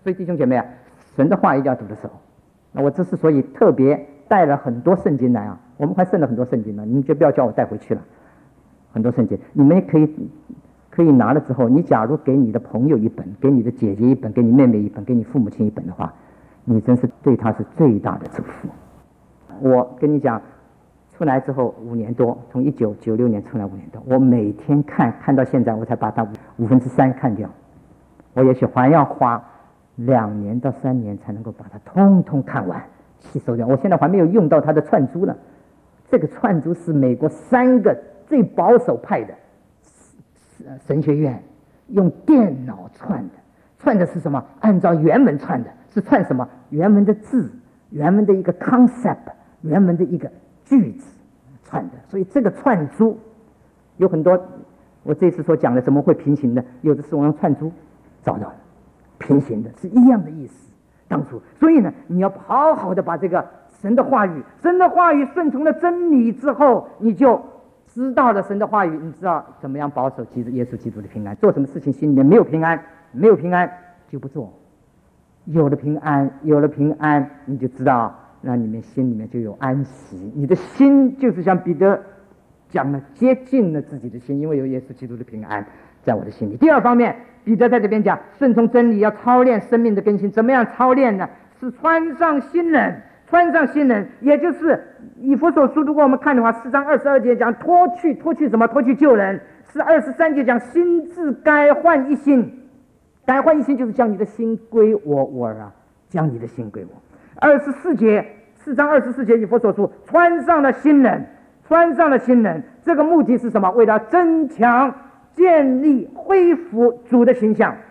[SPEAKER 3] 所以弟兄姐妹啊，神的话一定要读的时候，那我之所以特别带了很多圣经来啊，我们还剩了很多圣经呢，你们就不要叫我带回去了。很多圣经，你们也可以拿了之后，你假如给你的朋友一本，给你的姐姐一本，给你妹妹一本，给你父母亲一本的话，你真是对他是最大的祝福。我跟你讲，出来之后5年多，从1996年出来5年多，我每天看到现在，我才把它3/5看掉。我也许还要花2年到3年才能够把它通通看完吸收掉。我现在还没有用到它的串珠呢，这个串珠是美国3个最保守派的神学院用电脑串的是什么？按照原文串的，是串什么？原文的字，原文的一个 concept， 原文的一个句子串的。所以这个串珠有很多，我这次所讲的怎么会平行的？有的是我用串珠找到的，平行的是一样的意思。当初，所以呢，你要好好的把这个神的话语顺从了真理之后，你就知道了神的话语，你知道怎么样保守耶稣基督的平安。做什么事情心里面没有平安就不做。有了平安，你就知道，那你们心里面就有安息。你的心就是像彼得讲了，接近了自己的心，因为有耶稣基督的平安在我的心里。第二方面，彼得在这边讲，顺从真理要操练生命的更新。怎么样操练呢？是穿上新人，也就是以弗所书，如果我们看的话，4章22节讲脱去什么？脱去旧人。是23节讲心志改换一心，就是将你的心归我啊，将你的心归我。24节4章24节以弗所书，穿上了新人，这个目的是什么？为了增强、建立、恢复主的形象，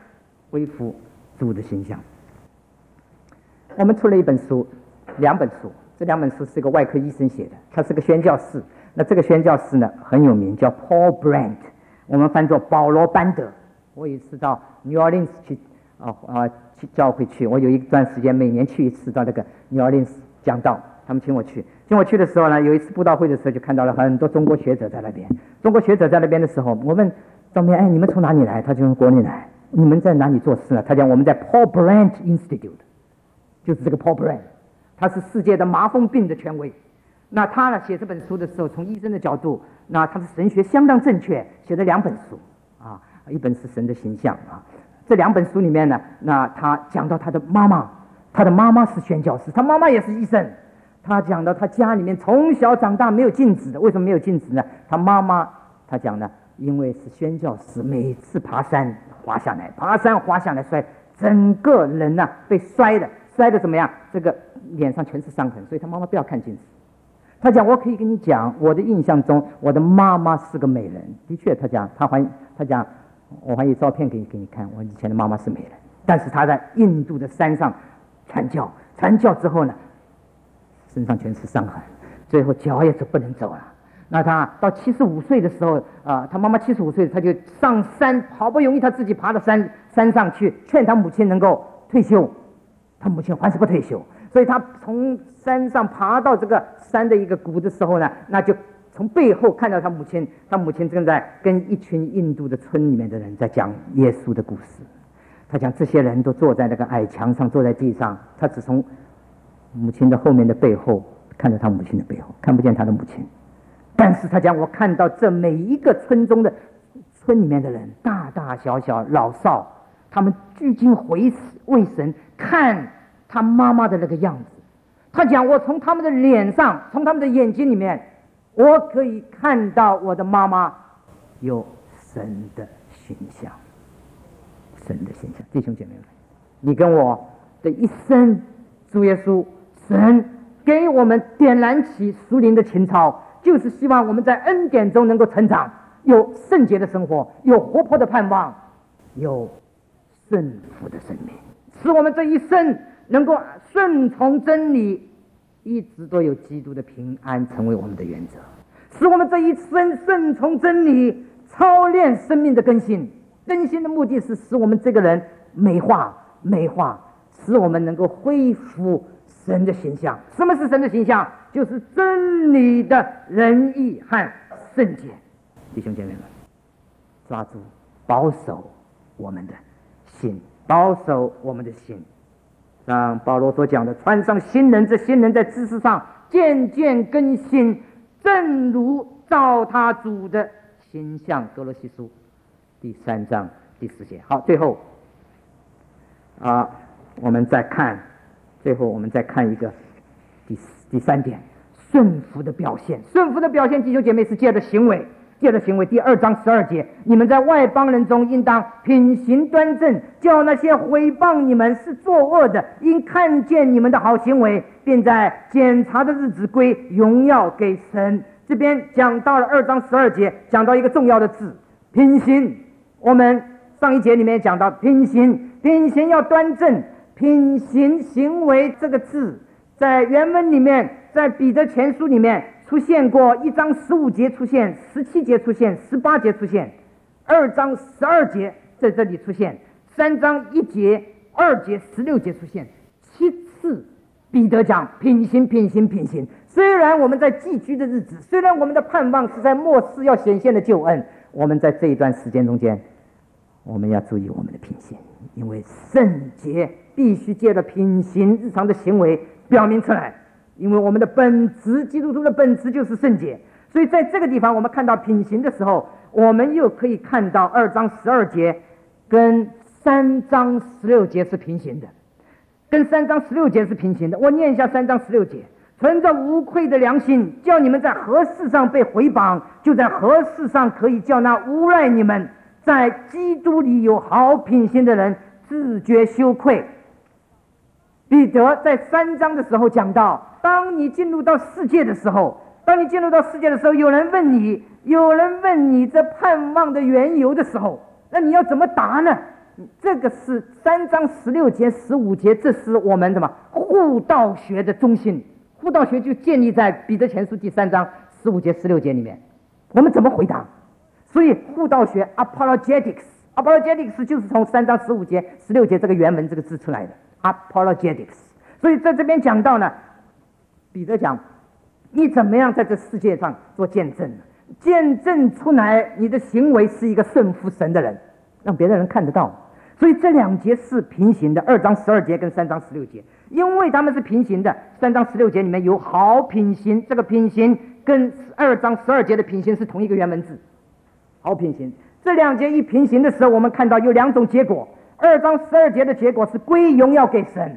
[SPEAKER 3] 我们出了2本书，这2本书是一个外科医生写的，他是个宣教士。那这个宣教士呢很有名，叫 Paul Brand， 我们翻作保罗班德。我有一次到 New Orleans 去教会去，我有一段时间每年去一次到那个 New Orleans 讲道，他们请我去的时候呢，有一次布道会的时候就看到了很多中国学者在那边。的时候，我问照片，你们从哪里来？他就从国内来。你们在哪里做事呢？他讲我们在 Paul Brand Institute， 就是这个 Paul Brand， 他是世界的麻风病的权威。那他呢写这本书的时候，从医生的角度，那他的神学相当正确，写了2本书啊，一本是神的形象啊。这2本书里面呢，那他讲到他的妈妈是宣教士，他妈妈也是医生。他讲到他家里面从小长大没有禁止的，为什么没有禁止呢？他妈妈他讲呢，因为是宣教士，每次爬山滑下来摔，整个人呢被摔得怎么样？这个脸上全是伤痕，所以他妈妈不要看镜子。他讲，我可以跟你讲，我的印象中，我的妈妈是个美人。的确，他讲，我还有照片给你看，我以前的妈妈是美人。但是他在印度的山上传教之后呢，身上全是伤痕，最后脚也不能走了。那他到75岁的时候他妈妈75岁，他就上山，好不容易他自己爬到山上去，劝他母亲能够退休，他母亲还是不退休。所以他从山上爬到这个山的一个谷的时候呢，那就从背后看到他母亲正在跟一群印度的村里面的人在讲耶稣的故事。他讲这些人都坐在那个矮墙上，坐在地上，他只从母亲的后面的背后看到他母亲的背后，看不见他的母亲。但是他讲，我看到这每一个村里面的人，大大小小老少，他们聚精会神看他妈妈的那个样子。他讲，我从他们的脸上，从他们的眼睛里面，我可以看到我的妈妈有神的形象。弟兄姐妹们，你跟我的一生，主耶稣，神给我们点燃起属灵的情操，就是希望我们在恩典中能够成长，有圣洁的生活，有活泼的盼望，有顺服的生命，使我们这一生能够顺从真理，一直都有基督的平安成为我们的原则，使我们这一生顺从真理，操练生命的更新的目的是使我们这个人美化，使我们能够恢复神的形象。什么是神的形象？就是真理的仁义和圣洁。弟兄姐妹们，抓住保守我们的心， 保守我们的心。像保罗所讲的，穿上新人，这新人在知识上渐渐更新，正如照他主的形象。哥罗西书第3章第4节。好，最后我们再看一个第3点，顺服的表现。顺服的表现，弟兄姐妹，是借着行为。第2章12节，你们在外邦人中应当品行端正，叫那些毁谤你们是作恶的，因看见你们的好行为，便在检查的日子归荣耀给神。这边讲到了2章12节，讲到一个重要的字，品行。我们上一节里面讲到品行要端正。品行行为这个字在原文里面，在彼得前书里面出现过1章15节出现，17节出现，18节出现，2章12节在这里出现，3章1节、2节、16节出现，7次彼得讲品行。虽然我们在寄居的日子，虽然我们的盼望是在末世要显现的救恩，我们在这一段时间中间，我们要注意我们的品行，因为圣洁必须借着品行日常的行为表明出来。因为我们的本质，基督徒的本质就是圣洁，所以在这个地方我们看到品行的时候，我们又可以看到2章12节跟3章16节是平行的，我念一下3章16节，存着无愧的良心，叫你们在何事上被毁谤，就在何事上可以叫那诬赖你们在基督里有好品行的人自觉羞愧。彼得在3章的时候讲到，当你进入到世界的时候，有人问你这盼望的缘由的时候，那你要怎么答呢？这个是3章16节、15节，这是我们护道学的中心。护道学就建立在彼得前书第3章15节、16节里面。我们怎么回答？所以护道学 apologetics 就是从3章15节、16节这个原文这个字出来的。apologetics， 所以在这边讲到呢，彼得讲你怎么样在这世界上做见证，见证出来你的行为是一个顺服神的人，让别的人看得到。所以这2节是平行的，2章12节跟3章16节，因为他们是平行的。3章16节里面有好品行，这个品行跟2章12节的品行是同一个原文字，好品行。这2节一平行的时候，我们看到有2种结果。2章12节的结果是归荣耀给神，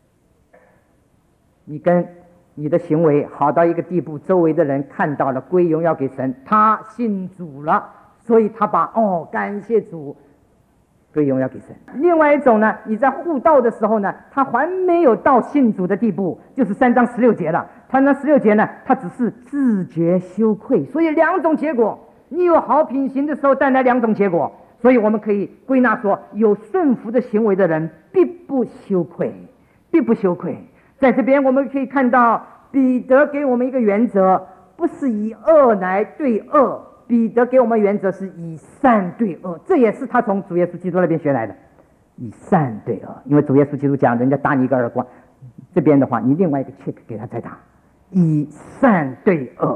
[SPEAKER 3] 你跟你的行为好到一个地步，周围的人看到了，归荣耀给神，他信主了，所以他把感谢主，归荣耀给神。另外一种呢，你在护道的时候呢，他还没有到信主的地步，就是3章16节了。3章16节呢，他只是自觉羞愧。所以2种结果，你有好品行的时候带来2种结果。所以我们可以归纳说，有顺服的行为的人必不羞愧。在这边我们可以看到，彼得给我们一个原则，不是以恶来对恶，彼得给我们原则是以善对恶，这也是他从主耶稣基督那边学来的，以善对恶。因为主耶稣基督讲，人家打你一个耳光，这边的话你另外一个 check 给他再打，以善对恶。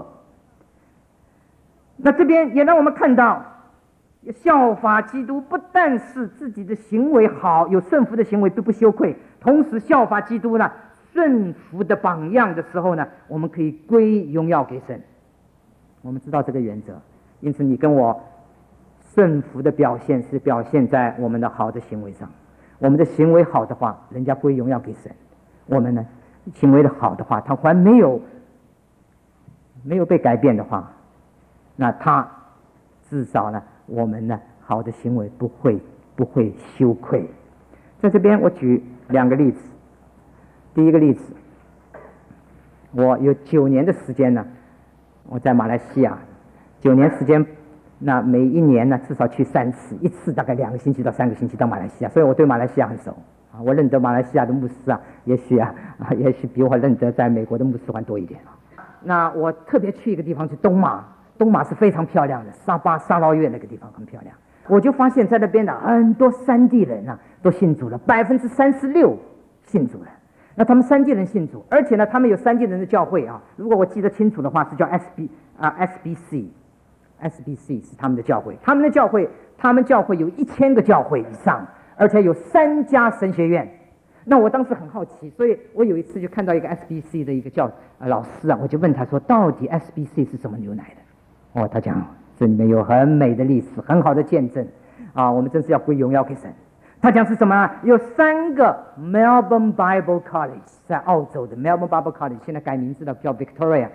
[SPEAKER 3] 那这边也让我们看到，效法基督不但是自己的行为好，有顺服的行为必不羞愧，同时效法基督呢，顺服的榜样的时候呢，我们可以归荣耀给神。我们知道这个原则，因此你跟我顺服的表现是表现在我们的好的行为上。我们的行为好的话，人家归荣耀给神。我们呢，行为的好的话，他还没有被改变的话，那他至少呢，我们呢好的行为不会羞愧。在这边我举2个例子。第一个例子，我有9年的时间呢，我在马来西亚9年时间，那每一年呢至少去3次，一次大概2个星期到3个星期到马来西亚，所以我对马来西亚很熟啊。我认得马来西亚的牧师啊，也许比我认得在美国的牧师还多一点啊。那我特别去一个地方，去东马是非常漂亮的，沙捞越那个地方很漂亮。我就发现在那边的很多山地人啊都信主了，36%信主了。那他们山地人信主，而且呢，他们有山地人的教会啊。如果我记得清楚的话，是叫 SBC 是他们的教会。他们教会有1000个教会以上， 而且有3家神学院。那我当时很好奇，所以我有一次就看到一个 SBC 的一个老师啊，我就问他说，到底 SBC 是什么牛奶的？他讲这里面有很美的历史，很好的见证啊，我们真是要归荣耀给神。他讲是什么呢？有3个 Melbourne Bible College 在澳洲的 Melbourne Bible College 现在改名字了，叫 Victoria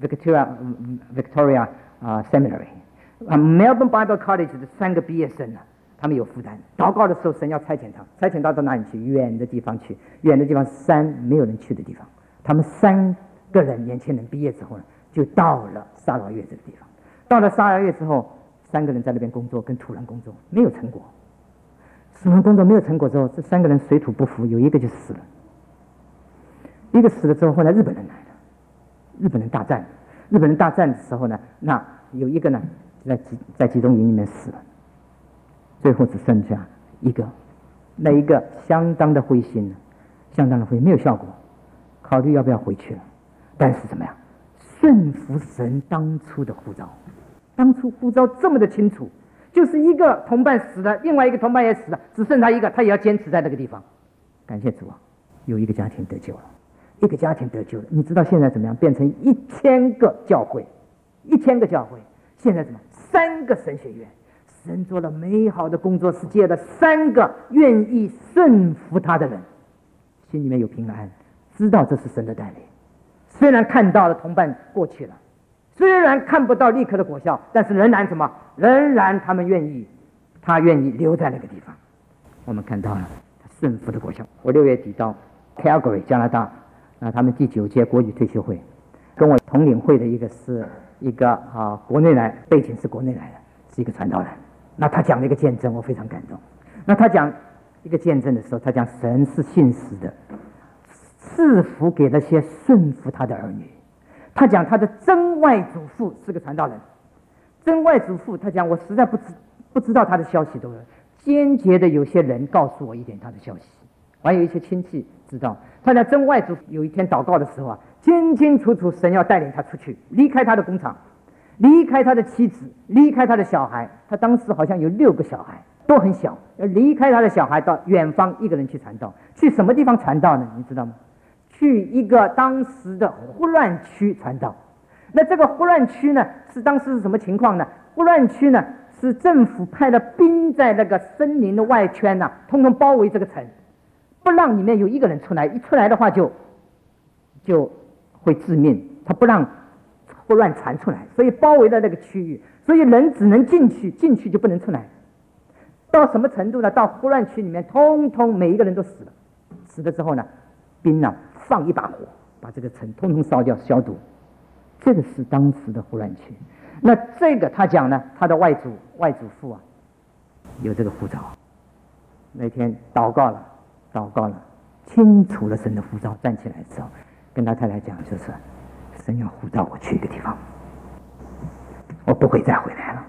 [SPEAKER 3] Seminary。Melbourne Bible College 的3个毕业生呢，他们有负担，祷告的时候神要差遣他到哪里去？远的地方去，远的地方山没有人去的地方。他们3个人年轻人毕业之后呢，就到了沙劳越这个地方。到了沙劳越之后，3个人在那边工作，跟土人工作，没有成果。土人工作没有成果之后，这3个人水土不服，有一个就死了。一个死了之后，后来日本人来了，日本人大战的时候呢，那有一个呢在集中营里面死了。最后只剩下一个，那一个相当的灰心，没有效果，考虑要不要回去了。但是怎么样？顺服神当初的呼召，当初呼召这么的清楚，就是一个同伴死了，另外一个同伴也死了，只剩他一个，他也要坚持在那个地方。感谢主啊，有一个家庭得救了，你知道现在怎么样？变成1000个教会，1000个教会，现在怎么？3个神学院。神做了美好的工作，是借了3个愿意顺服他的人，心里面有平安，知道这是神的带领。虽然看到了同伴过去了，虽然看不到立刻的果效，但是仍然什么？仍然他愿意留在那个地方。我们看到了他顺服的果效。我6月底到 Calgary 加拿大，他们第9届国语退休会，跟我同领会的一个是一个国内来，背景是国内来的，是一个传道人。那他讲了一个见证，我非常感动。那他讲一个见证的时候，他讲神是信实的，赐福给那些顺服他的儿女。他讲他的曾外祖父是个传道人，曾外祖父他讲我实在不知道他的消息，都间接的有些人告诉我一点他的消息，还有一些亲戚知道。他讲曾外祖父有一天祷告的时候啊，清清楚楚神要带领他出去，离开他的工厂，离开他的妻子，离开他的小孩。他当时好像有6个小孩，都很小，要离开他的小孩到远方一个人去传道。去什么地方传道呢？你知道吗？去一个当时的霍乱区传道。那这个霍乱区呢，是当时是什么情况呢？霍乱区呢，是政府派了兵在那个森林的外圈呢，通通包围这个城，不让里面有一个人出来，一出来的话就会致命，他不让霍乱传出来，所以包围了那个区域，所以人只能进去就不能出来。到什么程度呢？到霍乱区里面，通通每一个人都死了。死了之后呢，兵呢放一把火，把这个城通通烧掉，消毒。这个是当时的霍乱区。那这个他讲呢，他的外祖父啊，有这个呼召。那天祷告了，清楚了神的呼召，站起来的时候，跟他太太讲，就是神要呼召我去一个地方，我不会再回来了。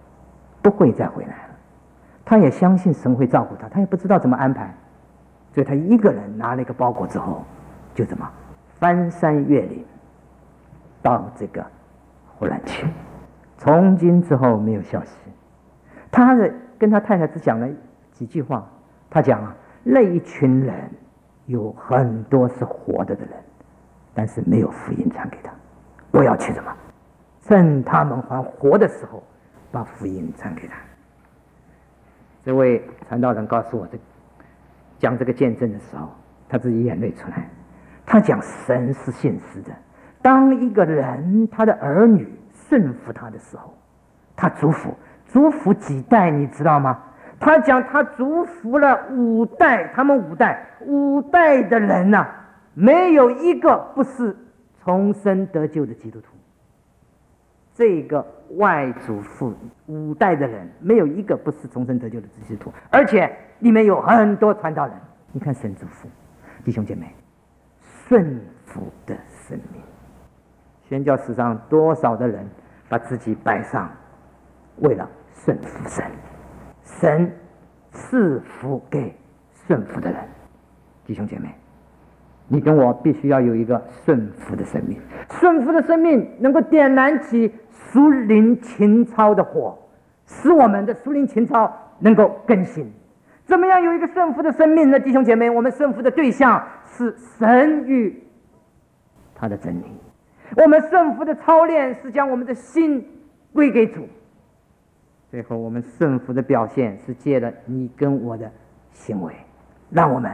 [SPEAKER 3] 他也相信神会照顾他，他也不知道怎么安排，所以他一个人拿了一个包裹之后，就怎么翻山越岭到这个霍乱区。从今之后没有消息。他跟他太太只讲了几句话，他讲啊，那一群人有很多是活着的人，但是没有福音传给他。我要去什么？趁他们还活的时候，把福音传给他。这位传道人告诉我，讲这个见证的时候，他自己眼泪出来。他讲神是信实的，当一个人他的儿女顺服他的时候，他祝福几代，你知道吗？他讲他祝福了5代，他们5代的人啊，没有一个不是重生得救的基督徒。这个外祖父5代的人，没有一个不是重生得救的基督徒，而且里面有很多传道人。你看神祝福弟兄姐妹，顺服的生命。宣教史上多少的人把自己摆上，为了顺服神，神赐福给顺服的人。弟兄姐妹，你跟我必须要有一个顺服的生命，顺服的生命能够点燃起属灵情操的火，使我们的属灵情操能够更新。 怎么样有一个顺服的生命呢？弟兄姐妹，我们顺服的对象是神与他的真理。我们顺服的操练是将我们的心归给主。最后，我们顺服的表现是借了你跟我的行为，让我们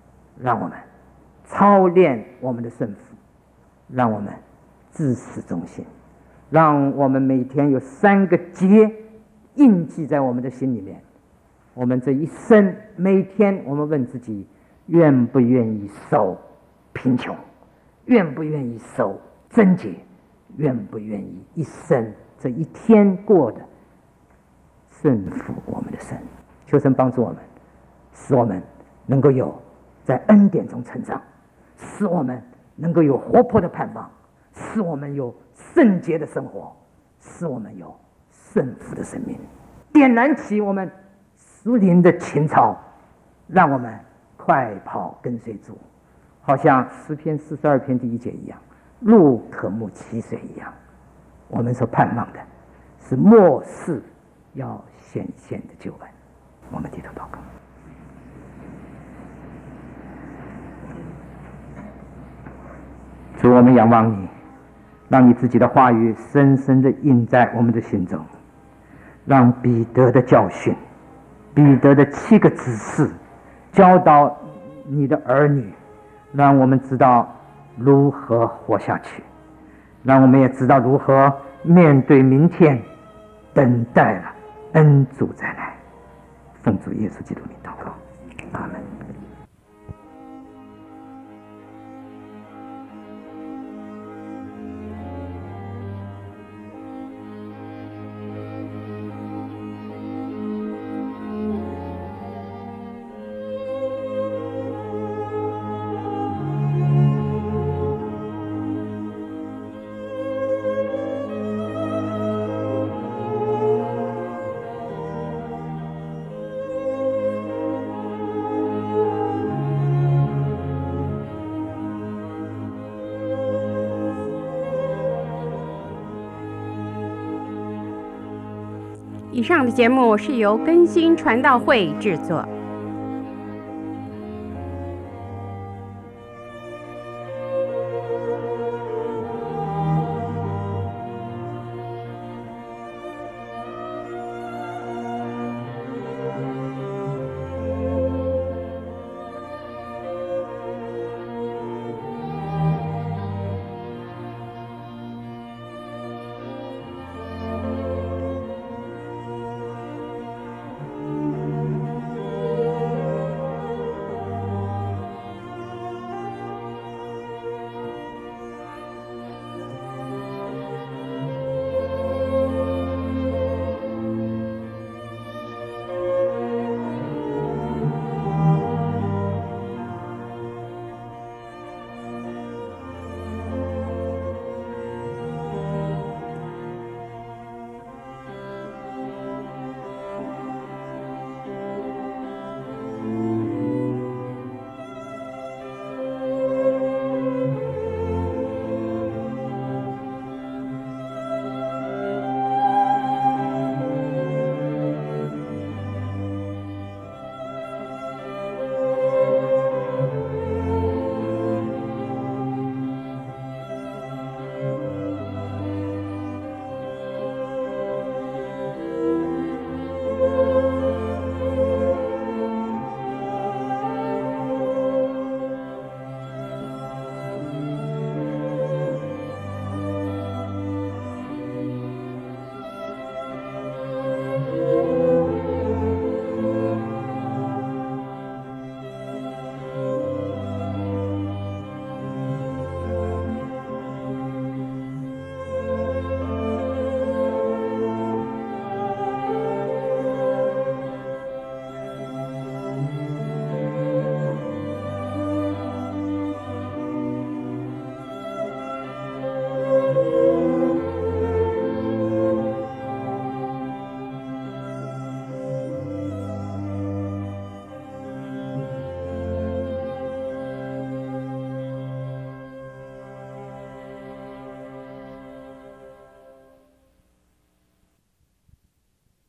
[SPEAKER 3] 操练我们的顺服，让我们至死忠心，让我们每天有3个结印记在我们的心里面。我们这一生每天，我们问自己，愿不愿意受贫穷，愿不愿意受贞洁，愿不愿意一生这一天过的顺服我们的神。求神帮助我们，使我们能够有在恩典中成长，使我们能够有活泼的盼望，使我们有圣洁的生活，使我们有顺服的生命，点燃起我们属灵的情操，让我们快跑跟随主，好像诗篇42篇第1节一样，路可牧其水一样。我们所盼望的是末世要显现的救恩。我们低头祷告。主，我们仰望你，让你自己的话语深深地印在我们的心中，让彼得的教训，彼得的7个指示教导你的儿女，让我们知道如何活下去，让我们也知道如何面对明天，等待了恩主再来。奉主耶稣基督名祷告，阿们。
[SPEAKER 1] 以上的节目是由更新传道会制作。